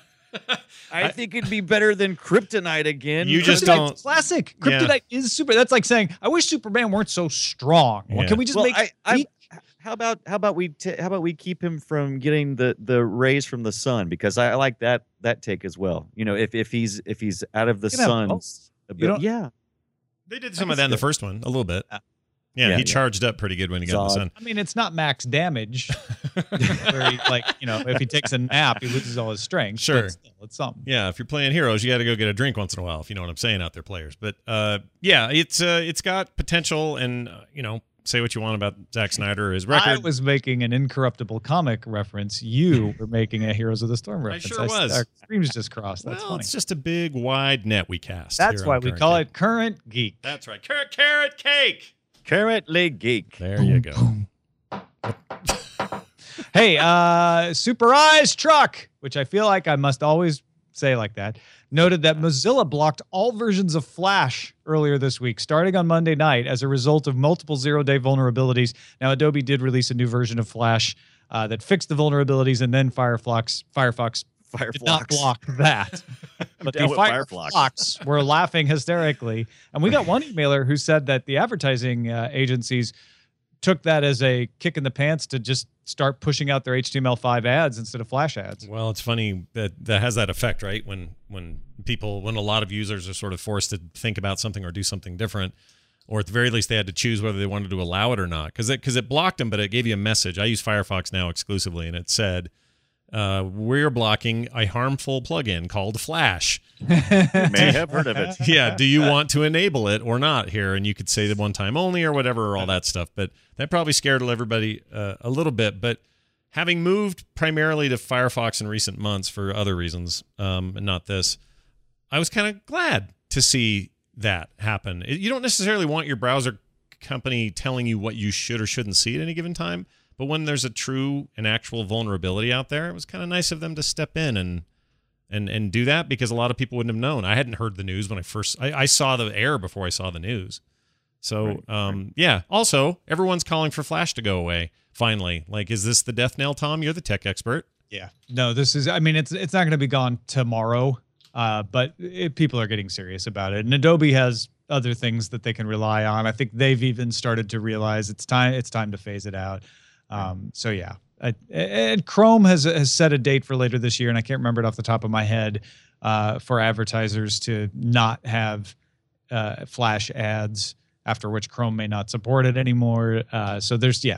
Speaker 4: I think it'd be better than Kryptonite again.
Speaker 1: You just
Speaker 3: Kryptonite's
Speaker 1: don't.
Speaker 3: classic. Kryptonite is super. That's like saying, I wish Superman weren't so strong. Well,
Speaker 1: Yeah.
Speaker 3: can we just make
Speaker 4: How about we keep him from getting the rays from the sun, because I like that take as well. If he's out of the sun's yeah.
Speaker 1: They did some of that in the first one, a little bit. Yeah,
Speaker 4: Yeah,
Speaker 1: he
Speaker 4: yeah.
Speaker 1: charged up pretty good when he got in the sun.
Speaker 3: I mean, it's not max damage. Where he, if he takes a nap, he loses all his strength.
Speaker 1: Sure.
Speaker 3: But still, it's something.
Speaker 1: Yeah, if you're playing Heroes, you got to go get a drink once in a while, if you know what I'm saying out there, players. But yeah, it's got potential, and say what you want about Zack Snyder or his record.
Speaker 3: I was making an Incorruptible comic reference. You were making a Heroes of the Storm reference.
Speaker 1: sure was.
Speaker 3: Our streams just crossed. That's
Speaker 1: well,
Speaker 3: funny.
Speaker 1: it's just a big, wide net we cast.
Speaker 3: That's
Speaker 1: here
Speaker 3: why
Speaker 1: on
Speaker 3: we
Speaker 1: Current
Speaker 3: call
Speaker 1: Geek.
Speaker 3: it Current Geek.
Speaker 1: That's right. Carrot cake.
Speaker 4: Currently geek.
Speaker 1: There you go.
Speaker 3: Hey, Super Eyes Truck, which I feel like I must always say like that, noted that Mozilla blocked all versions of Flash earlier this week, starting on Monday night as a result of multiple zero-day vulnerabilities. Now, Adobe did release a new version of Flash that fixed the vulnerabilities, and then Firefox did not block that. But the Firefox were laughing hysterically. And we got one emailer who said that the advertising agencies took that as a kick in the pants to just start pushing out their HTML5 ads instead of Flash ads.
Speaker 1: Well, it's funny that has that effect, right? When a lot of users are sort of forced to think about something or do something different, or at the very least they had to choose whether they wanted to allow it or not, because it blocked them, but it gave you a message. I use Firefox now exclusively, and it said, we're blocking a harmful plugin called Flash.
Speaker 4: You may have heard of it.
Speaker 1: Yeah, do you want to enable it or not here? And you could say the one time only or whatever, or all that stuff. But that probably scared everybody a little bit. But having moved primarily to Firefox in recent months for other reasons, and not this, I was kind of glad to see that happen. You don't necessarily want your browser company telling you what you should or shouldn't see at any given time. But when there's a true and actual vulnerability out there, it was kind of nice of them to step in and do that, because a lot of people wouldn't have known. I hadn't heard the news when I saw the error before I saw the news. So, yeah. Also, everyone's calling for Flash to go away, finally. Like, is this the death knell, Tom? You're the tech expert.
Speaker 3: Yeah. No, this is, I mean, it's not going to be gone tomorrow, but people are getting serious about it. And Adobe has other things that they can rely on. I think they've even started to realize it's time to phase it out. So yeah, and Chrome has set a date for later this year, and I can't remember it off the top of my head, for advertisers to not have Flash ads, after which Chrome may not support it anymore. So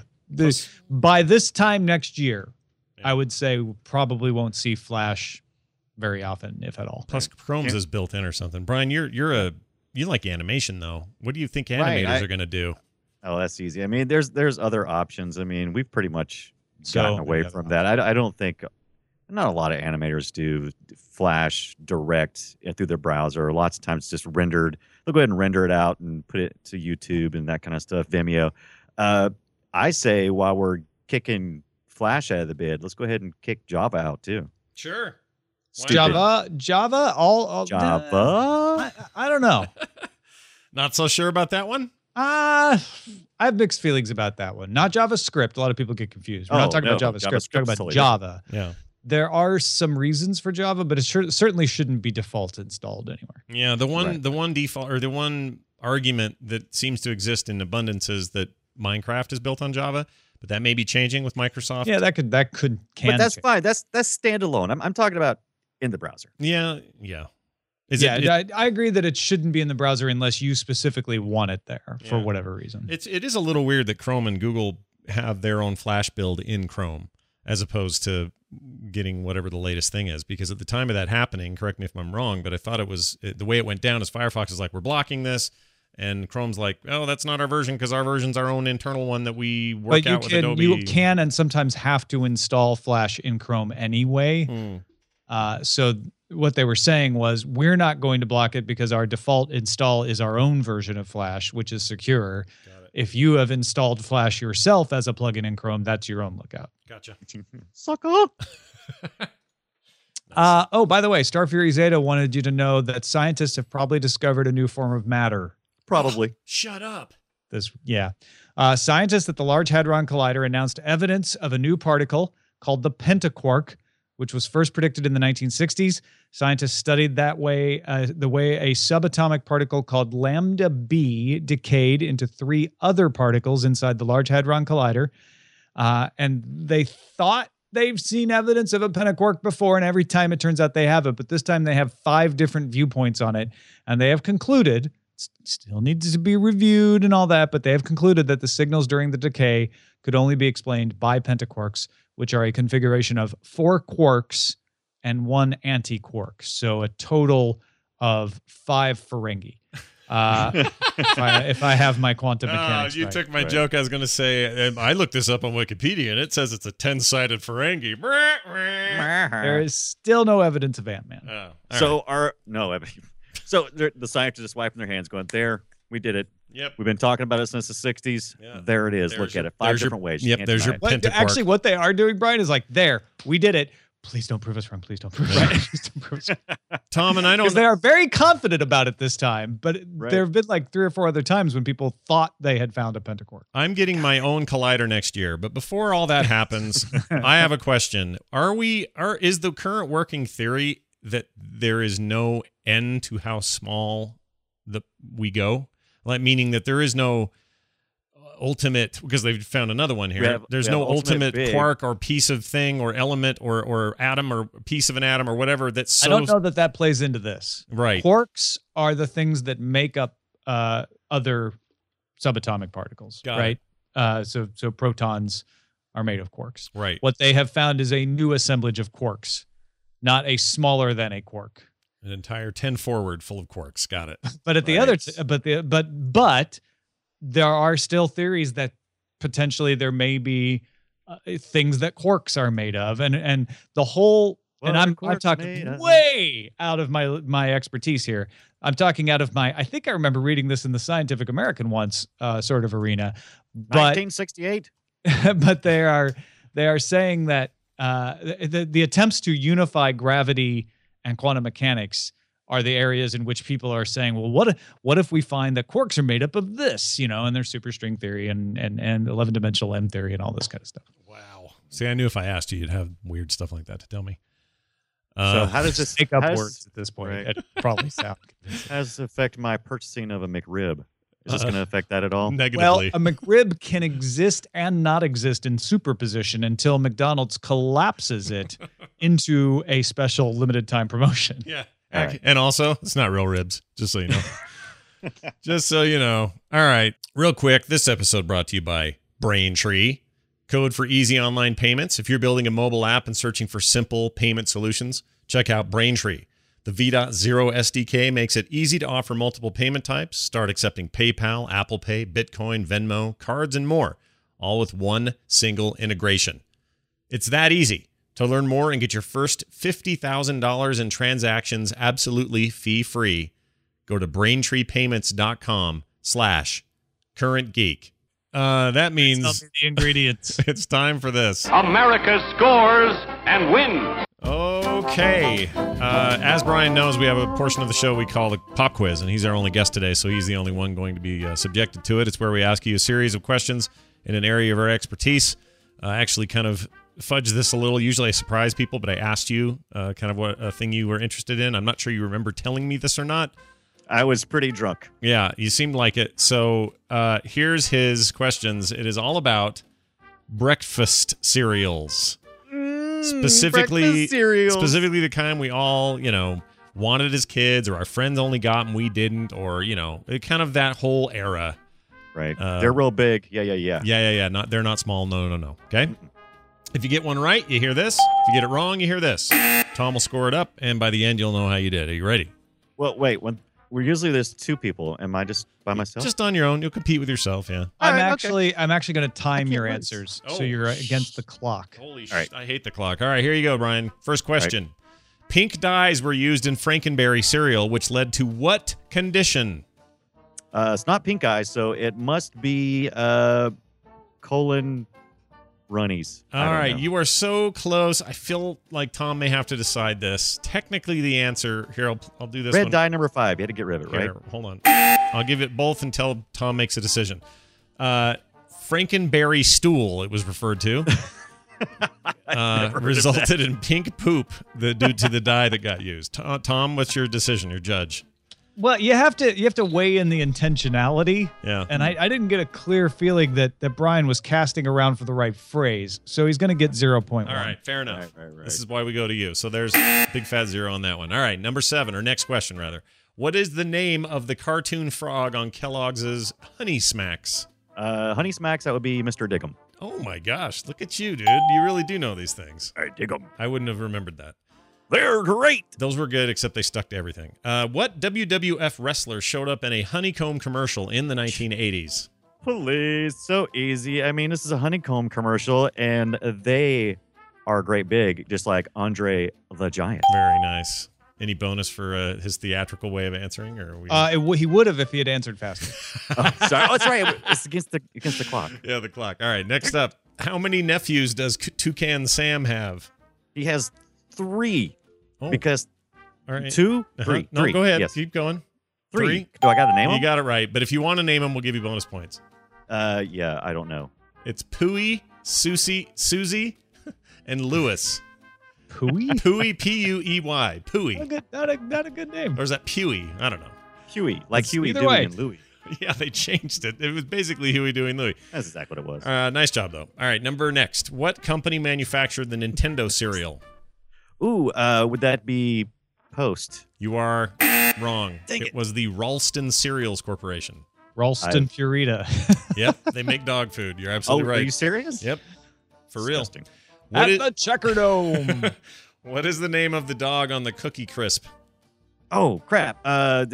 Speaker 3: by this time next year, I would say we probably won't see Flash very often, if at all.
Speaker 1: Plus, Chrome's is built in or something. Brian, you like animation though. What do you think animators are going to do?
Speaker 4: Oh, that's easy. I mean, there's other options. I mean, we've pretty much gotten away from that. I don't think not a lot of animators do Flash direct through their browser. Lots of times it's just rendered. They'll go ahead and render it out and put it to YouTube and that kind of stuff, Vimeo. I say while we're kicking Flash out of the bid, let's go ahead and kick Java out too.
Speaker 1: Sure.
Speaker 3: Java,
Speaker 4: Java.
Speaker 3: I don't know.
Speaker 1: Not so sure about that one?
Speaker 3: I have mixed feelings about that one. Not JavaScript. A lot of people get confused. We're not talking about JavaScript. We're talking about
Speaker 4: totally
Speaker 3: Java.
Speaker 1: Yeah.
Speaker 3: There are some reasons for Java, but it certainly shouldn't be default installed anywhere.
Speaker 1: Yeah, the one default or the one argument that seems to exist in abundance is that Minecraft is built on Java, but that may be changing with Microsoft.
Speaker 3: Yeah, that can.
Speaker 4: But that's
Speaker 3: change.
Speaker 4: fine. That's standalone. I'm talking about in the browser.
Speaker 1: Yeah.
Speaker 3: I agree that it shouldn't be in the browser unless you specifically want it there for whatever reason.
Speaker 1: It is a little weird that Chrome and Google have their own Flash build in Chrome as opposed to getting whatever the latest thing is, because at the time of that happening, correct me if I'm wrong, but I thought it was the way it went down is Firefox is like, we're blocking this, and Chrome's like, oh, that's not our version because our version's our own internal one that we work out with Adobe.
Speaker 3: You can and sometimes have to install Flash in Chrome anyway. So what they were saying was, we're not going to block it because our default install is our own version of Flash, which is secure. If you have installed Flash yourself as a plugin in Chrome, that's your own lookout.
Speaker 1: Gotcha.
Speaker 4: Suck up.
Speaker 3: By the way, Star Fury Zeta wanted you to know that scientists have probably discovered a new form of matter.
Speaker 4: Probably.
Speaker 1: Shut up.
Speaker 3: Scientists at the Large Hadron Collider announced evidence of a new particle called the pentaquark, which was first predicted in the 1960s. Scientists studied the way a subatomic particle called lambda B decayed into 3 other particles inside the Large Hadron Collider. And they thought they've seen evidence of a pentaquark before, and every time it turns out they have it. But this time they have 5 different viewpoints on it, and they have concluded, still needs to be reviewed and all that, but they have concluded that the signals during the decay could only be explained by pentaquarks, which are a configuration of 4 quarks and 1 antiquark. So a total of 5 Ferengi. If I have my quantum mechanics
Speaker 1: you
Speaker 3: right.
Speaker 1: took my joke. I was going to say, I looked this up on Wikipedia, and it says it's a 10-sided Ferengi.
Speaker 3: There is still no evidence of Ant-Man.
Speaker 4: So the scientists just wiping their hands going, there, we did it.
Speaker 1: Yep.
Speaker 4: We've been talking about it since the 60s.
Speaker 1: Yeah.
Speaker 4: There it is. Look at it. 5 different ways.
Speaker 1: Yep, there's your pentaquark.
Speaker 3: Actually, what they are doing, Brian, is like, there, we did it. Please don't prove us wrong. Please don't prove us wrong. Please don't prove us wrong.
Speaker 1: Tom, and I don't...
Speaker 3: Because they are very confident about it this time, but there have been like 3 or 4 other times when people thought they had found a pentaquark.
Speaker 1: I'm getting my own collider next year, but before all that happens, I have a question. Is the current working theory that there is no end to how small we go? Like, meaning that there is no ultimate, because they've found another one here. There's no ultimate quark or piece of thing or element or atom or piece of an atom or whatever that's so...
Speaker 3: I don't know that plays into this.
Speaker 1: Right.
Speaker 3: Quarks are the things that make up other subatomic particles, right? So protons are made of quarks.
Speaker 1: Right.
Speaker 3: What they have found is a new assemblage of quarks, not a smaller than a quark.
Speaker 1: An entire 10 forward full of quarks. Got it.
Speaker 3: But at the other, but there are still theories that potentially there may be things that quarks are made of, and the whole. And I'm talking way out of my expertise here. I'm talking out of my. I think I remember reading this in the Scientific American once, sort of arena. But
Speaker 4: 1968.
Speaker 3: But they are saying that the attempts to unify gravity and quantum mechanics are the areas in which people are saying, well, what if we find that quarks are made up of this, and there's superstring theory and 11-dimensional M theory and all this kind of stuff.
Speaker 1: Wow. See, I knew if I asked you'd have weird stuff like that to tell me.
Speaker 4: So how does this
Speaker 3: make up words at this point?
Speaker 4: Right.
Speaker 3: It probably sound convincing.
Speaker 4: How does it affect my purchasing of a McRib? Is this going to affect that at all?
Speaker 1: Negatively.
Speaker 3: Well, a McRib can exist and not exist in superposition until McDonald's collapses it into a special limited time promotion.
Speaker 1: Yeah.
Speaker 4: Right.
Speaker 1: And also, it's not real ribs, just so you know. Just so you know. All right. Real quick, this episode brought to you by Braintree. Code for easy online payments. If you're building a mobile app and searching for simple payment solutions, check out Braintree. The V.0 SDK makes it easy to offer multiple payment types. Start accepting PayPal, Apple Pay, Bitcoin, Venmo, cards, and more, all with one single integration. It's that easy. To learn more and get your first $50,000 in transactions absolutely fee-free, go to BraintreePayments.com/currentgeek. That means
Speaker 3: The ingredients.
Speaker 1: it's time for this.
Speaker 5: America scores and wins.
Speaker 1: Okay. As Brian knows, we have a portion of the show we call the Pop Quiz, and he's our only guest today, so he's the only one going to be subjected to it. It's where we ask you a series of questions in an area of our expertise. Actually kind of fudge this a little. Usually I surprise people, but I asked you kind of what a thing you were interested in. I'm not sure you remember telling me this or not.
Speaker 4: I was pretty drunk.
Speaker 1: Yeah, you seemed like it. So here's his questions. It is all about breakfast cereals. Specifically
Speaker 4: breakfast cereals.
Speaker 1: Specifically the kind we all, wanted as kids, or our friends only got and we didn't, or, kind of that whole era.
Speaker 4: Right. They're real big. Yeah.
Speaker 1: Yeah. They're not small. No. Okay? If you get one right, you hear this. If you get it wrong, you hear this. Tom will score it up, and by the end, you'll know how you did. Are you ready?
Speaker 4: Well, wait. When there's two people, am I just by myself?
Speaker 1: Just on your own. You'll compete with yourself, yeah.
Speaker 3: I'm actually going to time your
Speaker 4: lose.
Speaker 3: answers,
Speaker 1: Oh,
Speaker 3: so you're against the clock.
Speaker 1: Holy
Speaker 4: All right.
Speaker 1: shit. I hate the clock. All right, here you go, Brian. First question. Pink dyes were used in Frankenberry cereal, which led to what condition?
Speaker 4: It's not pink eye, so it must be colon runnies.
Speaker 1: All right, you are so close. I feel like Tom may have to decide this. Technically, the answer here. I'll do this.
Speaker 4: Red
Speaker 1: one.
Speaker 4: dye number 5. You had to get rid of it,
Speaker 1: Here,
Speaker 4: right?
Speaker 1: hold on. I'll give it both until Tom makes a decision. Frankenberry stool, it was referred to, resulted in pink poop due to the dye that got used. Tom, what's your decision? Your judge.
Speaker 3: Well, you have to weigh in the intentionality.
Speaker 1: Yeah.
Speaker 3: And I didn't get a clear feeling that Brian was casting around for the right phrase. So he's going to get 0.1.
Speaker 1: All right, fair enough.
Speaker 4: Right.
Speaker 1: This is why we go to you. So there's big fat 0 on that one. All right, number 7, or next question, rather. What is the name of the cartoon frog on Kellogg's Honey Smacks?
Speaker 4: Honey Smacks, that would be Mr. Diggum.
Speaker 1: Oh, my gosh. Look at you, dude. You really do know these things.
Speaker 4: I dig them.
Speaker 1: I wouldn't have remembered that.
Speaker 4: They're great.
Speaker 1: Those were good, except they stuck to everything. What WWF wrestler showed up in a honeycomb commercial in the 1980s?
Speaker 4: Please. So easy. I mean, this is a honeycomb commercial, and they are great big, just like Andre the Giant.
Speaker 1: Very nice. Any bonus for his theatrical way of answering? Or
Speaker 3: He would have if he had answered faster.
Speaker 4: Sorry. Oh, that's right. It's against the clock.
Speaker 1: Yeah, the clock. All right, next up. How many nephews does Toucan Sam have?
Speaker 4: He has 3.
Speaker 1: Oh,
Speaker 4: Because
Speaker 1: all right.
Speaker 4: 2,
Speaker 1: Uh-huh.
Speaker 4: 3.
Speaker 1: No,
Speaker 4: 3.
Speaker 1: go ahead.
Speaker 4: Yes.
Speaker 1: Keep going.
Speaker 4: 3. Do I got to name
Speaker 1: You
Speaker 4: them?
Speaker 1: got it right. But if you want to name them, we'll give you bonus points.
Speaker 4: Yeah, I don't know.
Speaker 1: It's Pooey, Susie, and Lewis.
Speaker 3: Pooey?
Speaker 1: Pooey, Puey. Pooey.
Speaker 3: Not a good name.
Speaker 1: Or is that Pewee? I don't know.
Speaker 4: Huey, like
Speaker 1: It's
Speaker 4: Huey,
Speaker 3: either
Speaker 4: Dewey,
Speaker 3: way.
Speaker 4: and Louie.
Speaker 1: Yeah, they changed it. It was basically Huey, Dewey, and Louie.
Speaker 4: That's exactly what it was.
Speaker 1: Nice job, though. All right, number next. What company manufactured the Nintendo cereal?
Speaker 4: Ooh, would that be Post?
Speaker 1: You are wrong.
Speaker 4: Dang
Speaker 1: It
Speaker 4: it.
Speaker 1: was the Ralston Cereals Corporation.
Speaker 3: Ralston Purita.
Speaker 1: Yep, they make dog food. You're absolutely
Speaker 4: Are
Speaker 1: right.
Speaker 4: you serious?
Speaker 1: Yep, for real.
Speaker 4: Disgusting.
Speaker 1: What
Speaker 3: At
Speaker 1: is,
Speaker 3: the Checker Dome.
Speaker 1: what is the name of the dog on the Cookie Crisp?
Speaker 4: Oh crap! That's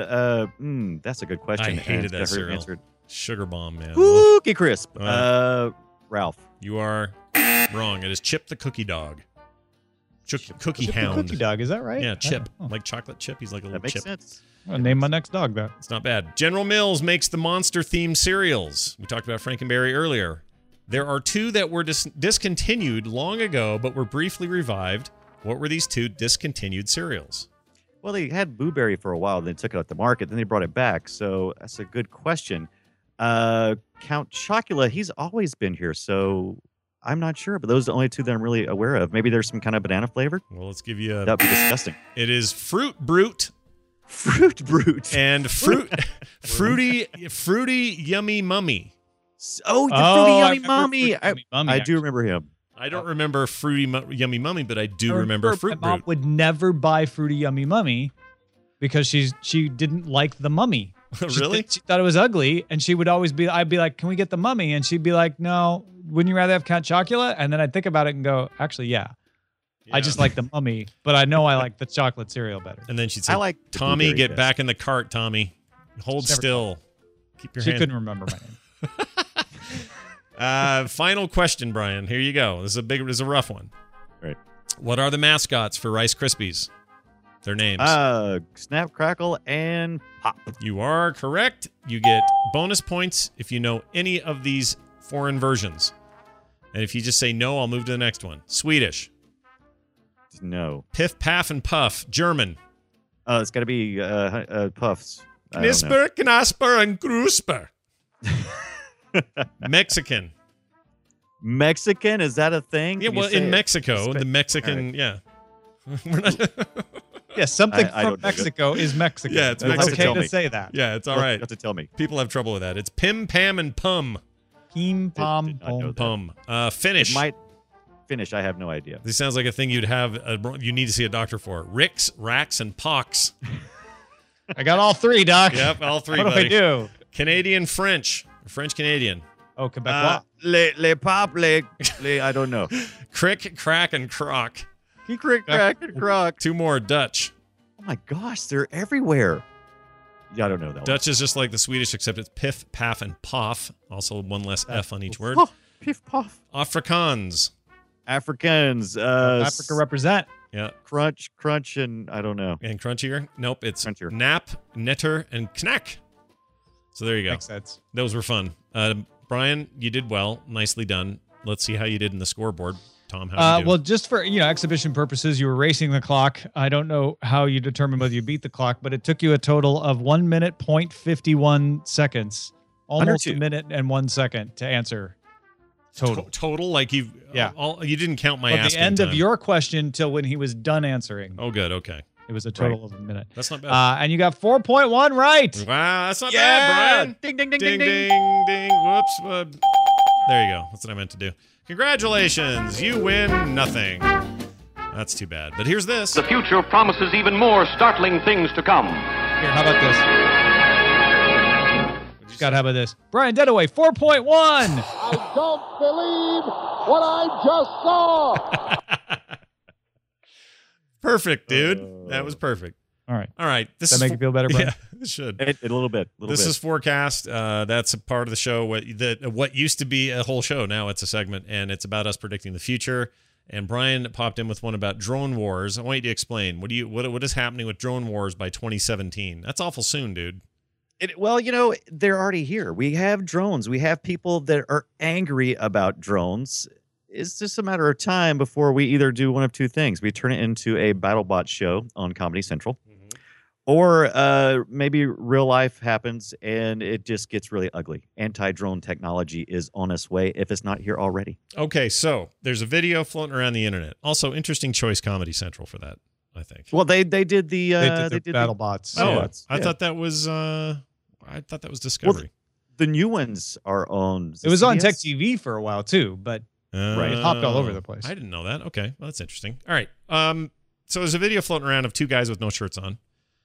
Speaker 4: a good question.
Speaker 1: I hated that
Speaker 4: Never
Speaker 1: cereal.
Speaker 4: answered.
Speaker 1: Sugar Bomb, man.
Speaker 4: Cookie Crisp.
Speaker 1: Uh,
Speaker 4: Ralph.
Speaker 1: You are wrong. It is Chip the Cookie Dog. Cookie
Speaker 3: Chip the
Speaker 1: Hound.
Speaker 3: Cookie Dog, is that right?
Speaker 1: Yeah, Chip.
Speaker 3: Oh.
Speaker 1: Like chocolate chip. He's like a
Speaker 4: That
Speaker 1: little
Speaker 4: makes
Speaker 1: chip.
Speaker 4: sense.
Speaker 3: I'll name my next dog that.
Speaker 1: It's not bad. General Mills makes the monster-themed cereals. We talked about Frankenberry earlier. There are 2 that were discontinued long ago, but were briefly revived. What were these 2 discontinued cereals?
Speaker 4: Well, they had Blueberry for a while. They took it out the market. Then they brought it back. So that's a good question. Count Chocula, he's always been here. So I'm not sure. But those are the only 2 that I'm really aware of. Maybe there's some kind of banana flavor.
Speaker 1: Well, let's give you a...
Speaker 4: That'd be disgusting.
Speaker 1: It is Fruit Brute
Speaker 4: Fruit Brute.
Speaker 1: and Fruity Yummy Mummy.
Speaker 4: Oh, the
Speaker 3: Oh,
Speaker 4: Fruity
Speaker 3: I
Speaker 4: Yummy
Speaker 3: remember
Speaker 4: Mommy.
Speaker 3: Fruity Yummy Mummy,
Speaker 4: I do remember him.
Speaker 1: I don't remember Yummy Mummy, but I do remember Fruit
Speaker 3: my mom
Speaker 1: Brute.
Speaker 3: would never buy Fruity Yummy Mummy because she didn't like the mummy.
Speaker 1: Really?
Speaker 3: She thought it was ugly, and she would always be. I'd be like, "Can we get the mummy?" And she'd be like, "No, wouldn't you rather have Count Chocula?" And then I'd think about it and go, "Actually, yeah. I just like the mummy, but I know I like the chocolate cereal better."
Speaker 1: And then she'd say,
Speaker 4: I like the
Speaker 1: Tommy,
Speaker 4: blueberry
Speaker 1: get
Speaker 4: best.
Speaker 1: back in the cart, Tommy. Hold
Speaker 3: She never-
Speaker 1: still. Keep your
Speaker 3: She
Speaker 1: hand.
Speaker 3: couldn't remember my name.
Speaker 1: Final question, Brian. Here you go. This is a rough one.
Speaker 4: Right.
Speaker 1: What are the mascots for Rice Krispies? Their names.
Speaker 4: Snap, Crackle, and Pop.
Speaker 1: You are correct. You get bonus points if you know any of these foreign versions. And if you just say no, I'll move to the next one. Swedish.
Speaker 4: No.
Speaker 1: Piff, Paff, and Puff. German.
Speaker 4: It's got to be Puffs.
Speaker 1: Knisper, Knasper, and Grusper. Mexican.
Speaker 4: Mexican? Is that a thing?
Speaker 1: Yeah,
Speaker 4: Can you
Speaker 1: well,
Speaker 4: say
Speaker 1: in
Speaker 4: it?
Speaker 1: Mexico, the Mexican, yeah. We're not-
Speaker 3: Yeah, something
Speaker 4: I
Speaker 3: from
Speaker 4: don't know.
Speaker 3: Mexico is Mexican.
Speaker 1: Yeah, it's
Speaker 3: It's
Speaker 1: Mexican.
Speaker 3: okay
Speaker 4: Tell
Speaker 3: to
Speaker 4: me.
Speaker 3: say that.
Speaker 1: yeah, it's all
Speaker 4: You
Speaker 1: right.
Speaker 4: have to tell me.
Speaker 1: People have trouble with that. It's Pim, Pam, and Pum.
Speaker 3: Pim, pom,
Speaker 4: did not know
Speaker 3: pom.
Speaker 4: that.
Speaker 1: Pum. Finnish.
Speaker 4: It might finish. I have no idea.
Speaker 1: This sounds like a thing you'd have. You need to see a doctor for. Ricks, Racks, and Pox.
Speaker 3: I got all three, Doc.
Speaker 1: Yep, all three.
Speaker 3: What do
Speaker 1: buddy.
Speaker 3: I do?
Speaker 1: Canadian French. French Canadian.
Speaker 3: Oh, Quebecois.
Speaker 4: Le pop, I don't know.
Speaker 1: Crick, Crack, and Croc.
Speaker 4: Crick, crack, and croc.
Speaker 1: Two more. Dutch.
Speaker 4: Oh my gosh, they're everywhere. Yeah, I don't know that
Speaker 1: Dutch is just like the Swedish, except it's Piff, Paff, and Poff. Also one less F on each word.
Speaker 4: one. Oh, piff, puff.
Speaker 1: Afrikaans.
Speaker 4: Africans.
Speaker 3: Africa represent.
Speaker 1: Yeah.
Speaker 4: Crunch, and I don't know.
Speaker 1: And crunchier? Nope, it's
Speaker 4: Crunchier.
Speaker 1: Nap, Netter, and Knack. So there you go.
Speaker 3: Makes sense.
Speaker 1: Those were fun. Brian, you did well. Nicely done. Let's see how you did in the scoreboard. Tom, how did you do?
Speaker 3: Well, just for exhibition purposes, you were racing the clock. I don't know how you determined whether you beat the clock, but it took you a total of 1 minute, 0.51 seconds. Almost a
Speaker 4: 102.
Speaker 3: minute and 1 second to answer total.
Speaker 1: Total? Like you you didn't count my
Speaker 3: From the
Speaker 1: asking
Speaker 3: end
Speaker 1: time.
Speaker 3: of your question till when he was done answering.
Speaker 1: Oh, good. Okay.
Speaker 3: It was a total of a minute.
Speaker 1: That's not bad.
Speaker 3: And you got 4.1 right.
Speaker 1: Wow, that's not bad, Brian.
Speaker 4: Ding, ding, ding,
Speaker 1: Ding,
Speaker 4: ding,
Speaker 1: ding,
Speaker 4: ding.
Speaker 1: ding. Whoops. There you go. That's what I meant to do. Congratulations. You win nothing. That's too bad. But here's this.
Speaker 5: The future promises even more startling things to come.
Speaker 3: Here, how about this? Scott, how about this? Brian Dedaway, 4.1.
Speaker 2: I don't believe what I just saw.
Speaker 1: Perfect, dude. That was perfect.
Speaker 3: All right.
Speaker 1: All right. This
Speaker 3: Does that
Speaker 1: is
Speaker 3: make you feel better, Brian?
Speaker 1: Yeah, it should.
Speaker 4: A little bit.
Speaker 1: This is Forecast. That's a part of the show. What used to be a whole show, now it's a segment, and it's about us predicting the future. And Brian popped in with one about drone wars. I want you to explain. What is happening with drone wars by 2017? That's awful soon, dude.
Speaker 4: Well, they're already here. We have drones. We have people that are angry about drones. It's just a matter of time before we either do one of two things. We turn it into a BattleBot show on Comedy Central, or maybe real life happens and it just gets really ugly. Anti-drone technology is on its way if it's not here already.
Speaker 1: Okay, so there's a video floating around the internet. Also, interesting choice, Comedy Central, for that, I think.
Speaker 4: Well, they did the
Speaker 3: They did the BattleBots.
Speaker 1: Oh,
Speaker 4: Yeah.
Speaker 1: I thought that was Discovery.
Speaker 4: the new ones are on.
Speaker 3: It was on
Speaker 4: CBS?
Speaker 3: Tech TV for a while, too, but it hopped all over the place.
Speaker 1: I didn't know that. Okay, well, that's interesting. All right. So there's a video floating around of two guys with no shirts on,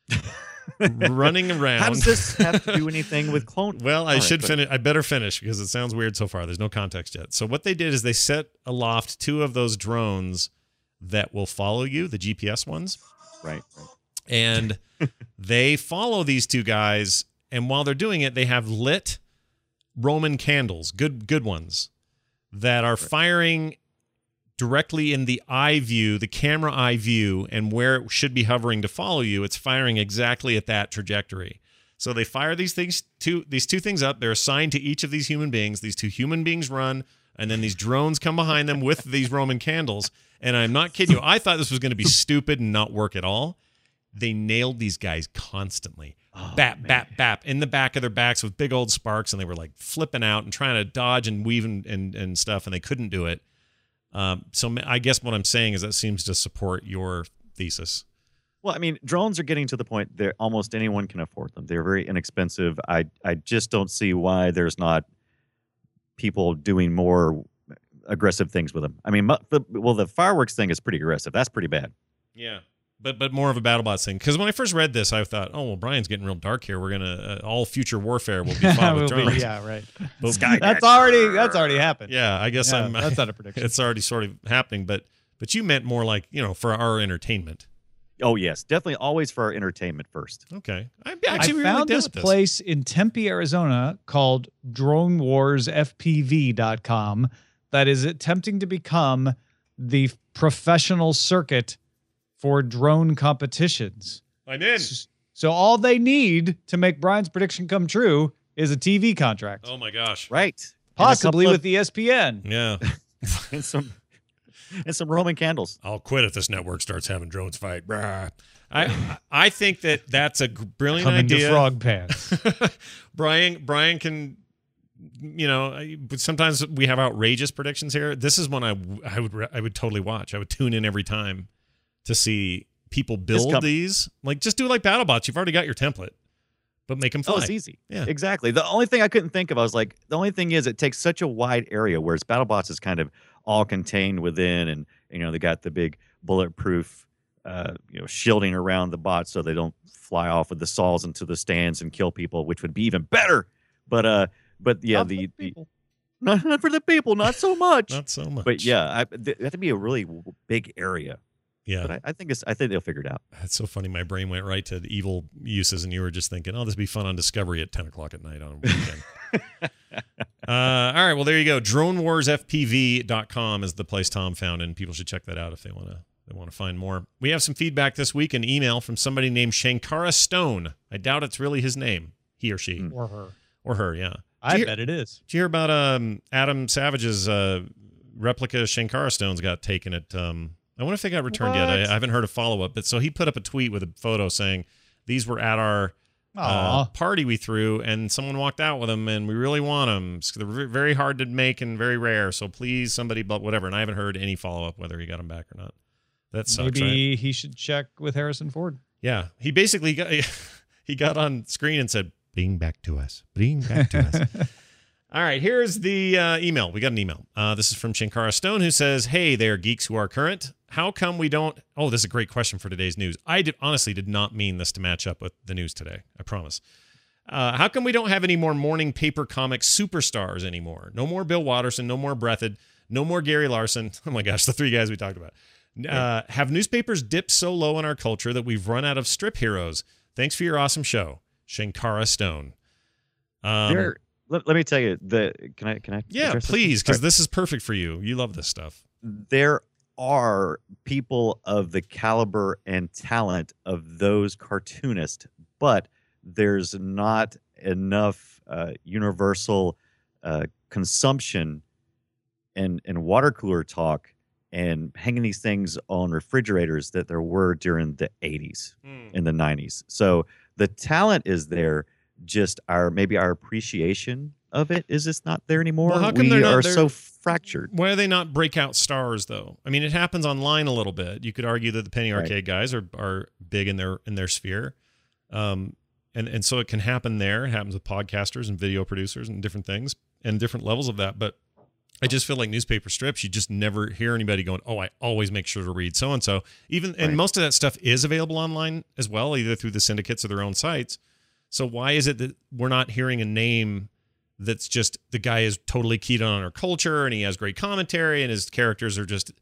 Speaker 1: running around.
Speaker 4: How does this have to do anything with clone?
Speaker 1: Well, I
Speaker 4: All right,
Speaker 1: should
Speaker 4: but-
Speaker 1: finish. I better finish because it sounds weird so far. There's no context yet. So what they did is they set aloft two of those drones that will follow you, the GPS ones,
Speaker 4: Right.
Speaker 1: and they follow these two guys. And while they're doing it, they have lit Roman candles, good ones, that are firing directly in the eye view, the camera eye view, and where it should be hovering to follow you. It's firing exactly at that trajectory. So they fire these two things up. They're assigned to each of these human beings. These two human beings run, and then these drones come behind them with these Roman candles. And I'm not kidding you. I thought this was going to be stupid and not work at all. They nailed these guys constantly. Bap, bap, bap in the back of their backs with big old sparks, and they were like flipping out and trying to dodge and weave and stuff, and they couldn't do it. So I guess what I'm saying is that seems to support your thesis.
Speaker 4: Well, I mean, drones are getting to the point that almost anyone can afford them. They're very inexpensive. I just don't see why there's not people doing more aggressive things with them. I mean, the fireworks thing is pretty aggressive. That's pretty bad.
Speaker 1: Yeah. But more of a BattleBots thing. Because when I first read this, I thought, oh, well, Brian's getting real dark here. We're going to, all future warfare will be fought with drones.
Speaker 3: Yeah, right.
Speaker 1: But-
Speaker 3: That's already happened.
Speaker 1: Yeah, I guess
Speaker 3: Yeah, that's not a prediction.
Speaker 1: It's already sort of happening. But you meant more like, for our entertainment.
Speaker 4: Oh yes, definitely always for our entertainment first.
Speaker 1: Okay. I
Speaker 3: I
Speaker 1: actually
Speaker 3: found
Speaker 1: really
Speaker 3: this place in Tempe, Arizona called DroneWarsFPV.com that is attempting to become the professional circuit for drone competitions.
Speaker 1: I'm in.
Speaker 3: So all they need to make Brian's prediction come true is a TV contract,
Speaker 1: Oh my gosh.
Speaker 4: Right.
Speaker 3: possibly
Speaker 4: and
Speaker 3: with ESPN.
Speaker 1: Yeah.
Speaker 4: and some Roman candles.
Speaker 1: I'll quit if this network starts having drones fight. Brah. I think that's a brilliant
Speaker 3: Coming
Speaker 1: idea.
Speaker 3: to Frog Pants.
Speaker 1: Brian can, but sometimes we have outrageous predictions here. This is one I would totally watch. I would tune in every time to see people build these. Like, just do it like BattleBots. You've already got your template, but make them fly.
Speaker 4: Oh, it's easy.
Speaker 1: Yeah,
Speaker 4: exactly. The only thing I couldn't think of, I was like, the only thing is it takes such a wide area, whereas BattleBots is kind of all contained within, and they got the big bulletproof, shielding around the bots so they don't fly off with the saws into the stands and kill people, which would be even better. But yeah, not for the people, not so much.
Speaker 1: not so much.
Speaker 4: But yeah, that would be a really big area.
Speaker 1: Yeah,
Speaker 4: but I think they'll figure it out.
Speaker 1: That's so funny. My brain went right to the evil uses, and you were just thinking, "Oh, this would be fun on Discovery at 10:00 at night on a weekend." All right, well, there you go. DroneWarsFPV.com is the place Tom found, and people should check that out if they want to find more. We have some feedback this week, an email from somebody named Shankara Stone. I doubt it's really his name, he or she,
Speaker 3: Or her.
Speaker 1: or her. Yeah,
Speaker 3: I bet it is.
Speaker 1: Did you hear about Adam Savage's replica Shankara Stones got taken at? I wonder if they got returned yet. I haven't heard a follow-up. But so he put up a tweet with a photo saying, these were at our party we threw, and someone walked out with them, and we really want them. They're very hard to make and very rare, so please, somebody, but whatever. And I haven't heard any follow-up whether he got them back or not. That sucks,
Speaker 3: Maybe he should check with Harrison Ford.
Speaker 1: Yeah. He basically got on screen and said, bring back to us. Bring back to us. All right, here's the email. We got an email. This is from Shankara Stone, who says, hey there, geeks who are current. How come we don't... Oh, this is a great question for today's news. I honestly did not mean this to match up with the news today. I promise. How come we don't have any more morning paper comic superstars anymore? No more Bill Watterson, no more Breathed, no more Gary Larson. Oh my gosh, the three guys we talked about. Have newspapers dipped so low in our culture that we've run out of strip heroes? Thanks for your awesome show. Shankara Stone.
Speaker 4: Let me tell you, can I?
Speaker 1: Yeah, please, because this is perfect for you. You love this stuff.
Speaker 4: There are people of the caliber and talent of those cartoonists, but there's not enough universal consumption and water cooler talk and hanging these things on refrigerators that there were during the 80s and the 90s. So the talent is there. Just maybe our appreciation of it is just not there anymore.
Speaker 1: Well, how come
Speaker 4: we
Speaker 1: they're
Speaker 4: are so fractured.
Speaker 1: Why are they not breakout stars though? I mean, it happens online a little bit. You could argue that the Penny Arcade guys are big in their sphere, and so it can happen there. It happens with podcasters and video producers and different things and different levels of that. But I just feel like newspaper strips, you just never hear anybody going, "Oh, I always make sure to read so and so." And most of that stuff is available online as well, either through the syndicates or their own sites. So why is it that we're not hearing a name that's just the guy is totally keyed on our culture and he has great commentary and his characters are just,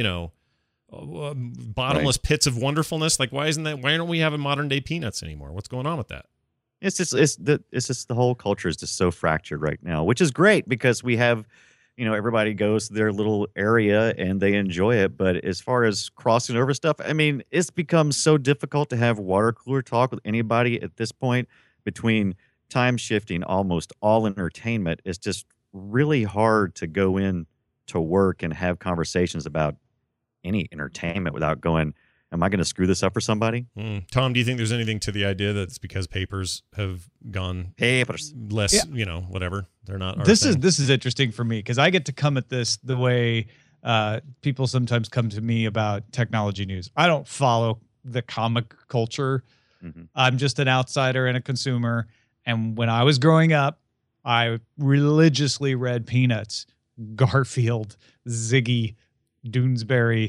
Speaker 1: bottomless pits of wonderfulness? Like, why don't we have a modern day Peanuts anymore? What's going on with that?
Speaker 4: It's just the whole culture is just so fractured right now, which is great because we have, everybody goes to their little area and they enjoy it. But as far as crossing over stuff, I mean, it's become so difficult to have water cooler talk with anybody at this point. Between time shifting almost all entertainment, it's just really hard to go in to work and have conversations about any entertainment without going, am I going to screw this up for somebody?
Speaker 1: Tom, do you think there's anything to the idea that it's because papers have gone less, whatever? They're not.
Speaker 3: This is interesting for me because I get to come at this the way people sometimes come to me about technology news. I don't follow the comic culture. Mm-hmm. I'm just an outsider and a consumer. And when I was growing up, I religiously read Peanuts, Garfield, Ziggy, Doonesbury,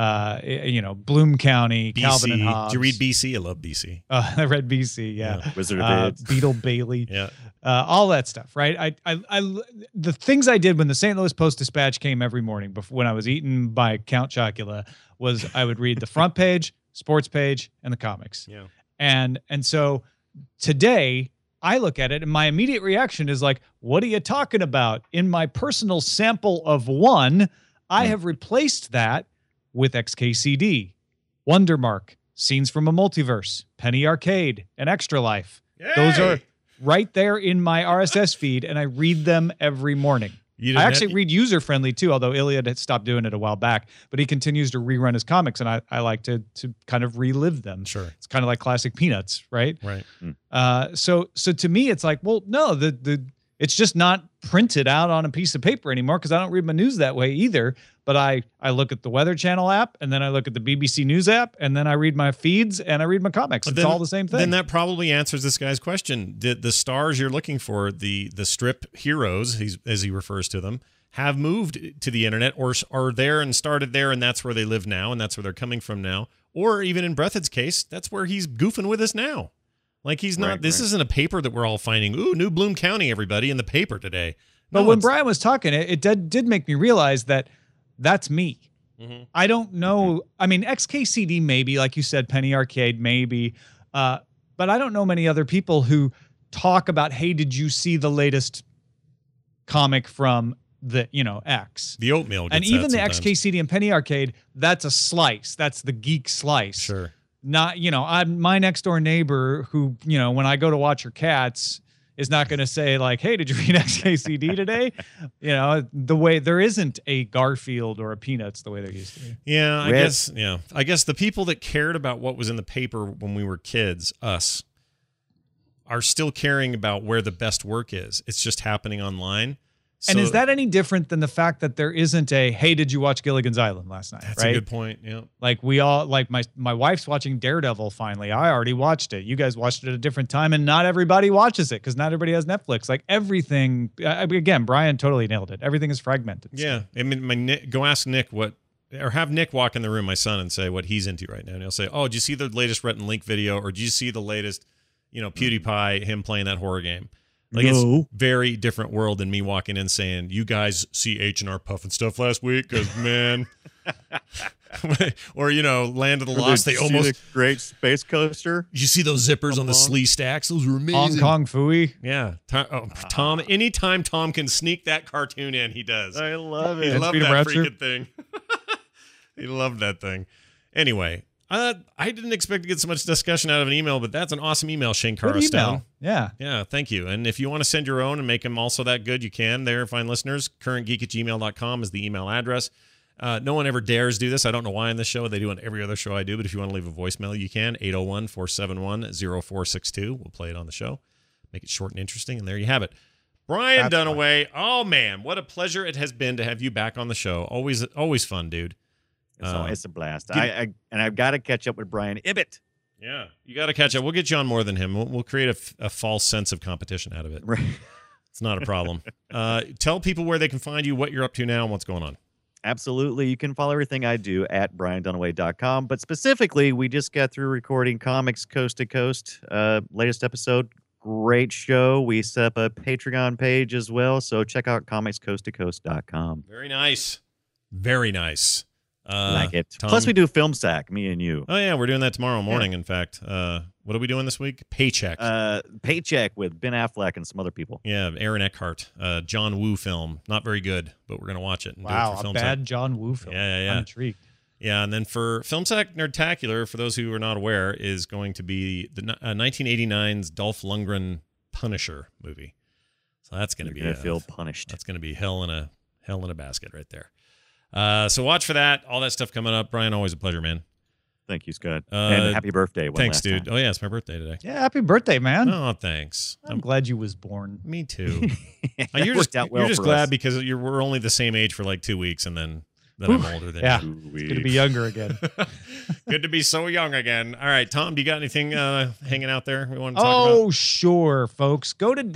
Speaker 3: Bloom County,
Speaker 1: BC.
Speaker 3: Calvin and Hobbes.
Speaker 1: Did you read BC? I love BC.
Speaker 3: I read BC, yeah.
Speaker 4: Wizard of Oz.
Speaker 3: Beetle Bailey.
Speaker 1: Yeah.
Speaker 3: All that stuff, right? The things I did when the St. Louis Post-Dispatch came every morning when I was eating by Count Chocula was I would read the front page, sports page, and the comics.
Speaker 1: Yeah.
Speaker 3: And so today I look at it and my immediate reaction is like, what are you talking about? In my personal sample of one, I have replaced that with XKCD, Wondermark, Scenes from a Multiverse, Penny Arcade, and Extra Life. Those are right there in my RSS feed, and I read them every morning. I actually read user-friendly too, although Iliad had stopped doing it a while back, but he continues to rerun his comics, and I like to kind of relive them.
Speaker 1: Sure.
Speaker 3: It's kind of like classic Peanuts, right?
Speaker 1: Right.
Speaker 3: So to me, it's like, well, no, it's just not printed out on a piece of paper anymore because I don't read my news that way either. But I look at the Weather Channel app, and then I look at the BBC News app, and then I read my feeds, and I read my comics. It's all the same thing.
Speaker 1: Then that probably answers this guy's question. The stars you're looking for, the strip heroes, as he refers to them, have moved to the internet or are there and started there, and that's where they live now, and that's where they're coming from now. Or even in Breathitt's case, that's where he's goofing with us now. Like he's not. This isn't a paper that we're all finding. Ooh, New Bloom County, everybody in the paper today.
Speaker 3: But when Brian was talking, it did make me realize that that's me. Mm-hmm. I don't know. I mean, XKCD maybe, like you said, Penny Arcade maybe, but I don't know many other people who talk about, hey, did you see the latest comic from the X?
Speaker 1: The Oatmeal gets
Speaker 3: and even the
Speaker 1: sometimes.
Speaker 3: XKCD and Penny Arcade, that's a slice. That's the geek slice.
Speaker 1: Sure.
Speaker 3: Not, my next door neighbor who, when I go to watch her cats is not going to say like, hey, did you read XKCD today? The way there isn't a Garfield or a Peanuts the way there used to be.
Speaker 1: Yeah, I guess the people that cared about what was in the paper when we were kids, us, are still caring about where the best work is. It's just happening online.
Speaker 3: And is that any different than the fact that there isn't a, hey, did you watch Gilligan's Island last night?
Speaker 1: That's a good point. Yeah.
Speaker 3: Like we all, like my wife's watching Daredevil finally. I already watched it. You guys watched it at a different time, and not everybody watches it because not everybody has Netflix. Like everything, again, Brian totally nailed it. Everything is fragmented.
Speaker 1: Yeah. I mean, go ask Nick or have Nick walk in the room, my son, and say what he's into right now. And he'll say, oh, did you see the latest Rhett and Link video? Or did you see the latest, PewDiePie, him playing that horror game? Like it's a very different world than me walking in saying, you guys see H&R Puffin stuff last week? Because, man. or, Land of the Lost. They almost.
Speaker 4: The Great Space Coaster.
Speaker 1: You see those zippers on the slee stacks? Those were amazing.
Speaker 3: Hong Kong Phooey.
Speaker 1: Yeah. Tom, anytime Tom can sneak that cartoon in, he does.
Speaker 4: I love it.
Speaker 1: He loved that freaking thing. He loved that thing. Anyway. I didn't expect to get so much discussion out of an email, but that's an awesome email, Shane Carostone.
Speaker 3: Yeah.
Speaker 1: Yeah, thank you. And if you want to send your own and make them also that good, you can there, fine listeners. currentgeek@gmail.com is the email address. No one ever dares do this. I don't know why on this show. They do on every other show I do, but if you want to leave a voicemail, you can. 801-471-0462. We'll play it on the show. Make it short and interesting, and there you have it. Brian Dunaway. Oh, man, what a pleasure it has been to have you back on the show. Always fun, dude.
Speaker 4: It's a blast. I've got to catch up with Brian Ibbott.
Speaker 1: Yeah, you got to catch up. We'll get you on more than him. We'll create a false sense of competition out of it.
Speaker 4: Right.
Speaker 1: It's not a problem. Tell people where they can find you, what you're up to now, and what's going on.
Speaker 4: Absolutely. You can follow everything I do at briandunaway.com. But specifically, we just got through recording Comics Coast to Coast, latest episode. Great show. We set up a Patreon page as well. So check out comicscoasttocoast.com.
Speaker 1: Very nice. Very nice.
Speaker 4: Like it.
Speaker 1: Tom?
Speaker 4: Plus, we do Film Sack, me and you.
Speaker 1: Oh, yeah. We're doing that tomorrow morning, in fact. What are we doing this week? Paycheck.
Speaker 4: Paycheck with Ben Affleck and some other people.
Speaker 1: Yeah, Aaron Eckhart. John Woo film. Not very good, but we're going to watch it. And
Speaker 3: wow,
Speaker 1: do it for
Speaker 3: a
Speaker 1: Film
Speaker 3: bad
Speaker 1: Sack.
Speaker 3: John Woo film.
Speaker 1: Yeah.
Speaker 3: I'm intrigued.
Speaker 1: Yeah, and then for Film Sack Nerdtacular, for those who are not aware, is going to be the 1989's Dolph Lundgren Punisher movie. So that's going to be
Speaker 4: feel punished.
Speaker 1: That's going to be hell in a basket right there. So watch for that. All that stuff coming up. Brian, always a pleasure, man.
Speaker 4: Thank you, Scott. And happy birthday.
Speaker 1: Thanks, dude. Oh, yeah, it's my birthday today.
Speaker 3: Yeah, happy birthday, man.
Speaker 1: Oh, thanks.
Speaker 3: I'm glad you was born.
Speaker 1: Me too. You're
Speaker 4: worked out well
Speaker 1: just
Speaker 4: for
Speaker 1: glad
Speaker 4: us.
Speaker 1: because we're only the same age for like 2 weeks, and then I'm older than
Speaker 3: yeah.
Speaker 1: you.
Speaker 3: It's gonna be younger again.
Speaker 1: Good to be so young again. All right, Tom, do you got anything hanging out there we want to talk about?
Speaker 3: Oh, sure, folks. Go to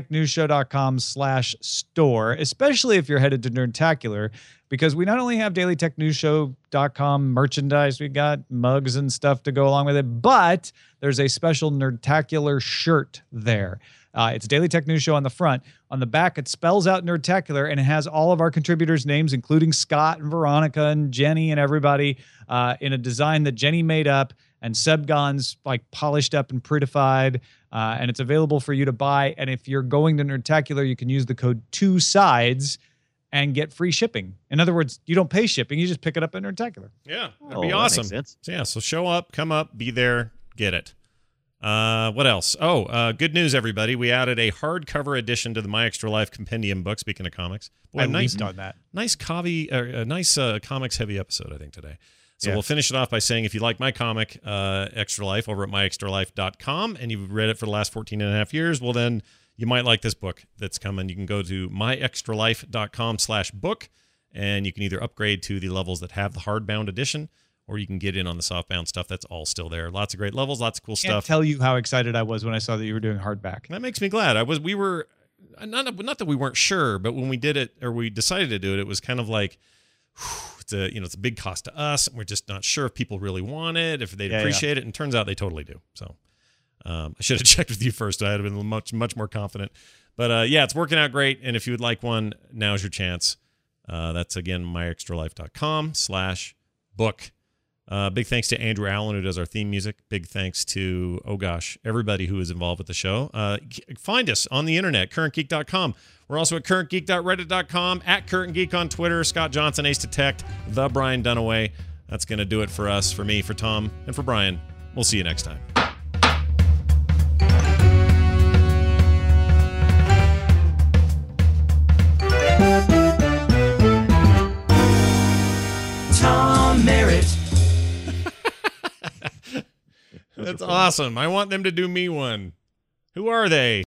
Speaker 3: dailytechnewsshow.com/store, especially if you're headed to Nerdtacular, because we not only have dailytechnewsshow.com merchandise, we got mugs and stuff to go along with it, but there's a special Nerdtacular shirt there. It's a Daily Tech News Show on the front. On the back, it spells out Nerdtacular, and it has all of our contributors' names, including Scott and Veronica and Jenny and everybody, in a design that Jenny made up, and Sebgon's like polished up and prettified, and it's available for you to buy. And if you're going to Nerdtacular, you can use the code 2SIDES and get free shipping. In other words, you don't pay shipping, you just pick it up at Nerdtacular.
Speaker 1: Yeah, that'd be awesome.
Speaker 4: That makes sense.
Speaker 1: So yeah, so show up, come up, be there, get it. What else? Good news, everybody. We added a hardcover edition to the My Extra Life compendium book, speaking of comics. Boy,
Speaker 3: I leaped on that.
Speaker 1: Nice comics-heavy episode, I think, today. So
Speaker 3: Yeah.
Speaker 1: we'll finish it off by saying if you like my comic, Extra Life, over at myextralife.com, and you've read it for the last 14 and a half years, well, then you might like this book that's coming. You can go to myextralife.com/book, and you can either upgrade to the levels that have the hardbound edition, or you can get in on the softbound stuff. That's all still there. Lots of great levels, lots of cool
Speaker 3: Can't
Speaker 1: stuff.
Speaker 3: tell you how excited I was when I saw that you were doing hardback.
Speaker 1: That makes me glad. We were not that we weren't sure, but when we did it, or we decided to do it, it was kind of like, it's a big cost to us, and we're just not sure if people really want it, if they'd appreciate it, and turns out they totally do. So I should have checked with you first. I would have been much more confident. But yeah, it's working out great, and if you would like one, now's your chance. That's, again, myextralife.com/book. Big thanks to Andrew Allen, who does our theme music. Big thanks to, everybody who is involved with the show. Find us on the internet, currentgeek.com. We're also at currentgeek.reddit.com, at currentgeek on Twitter, Scott Johnson, Ace Detect, the Brian Dunaway. That's going to do it for us, for me, for Tom, and for Brian. We'll see you next time.
Speaker 6: Tom Merritt.
Speaker 1: That's awesome. I want them to do me one. Who are they?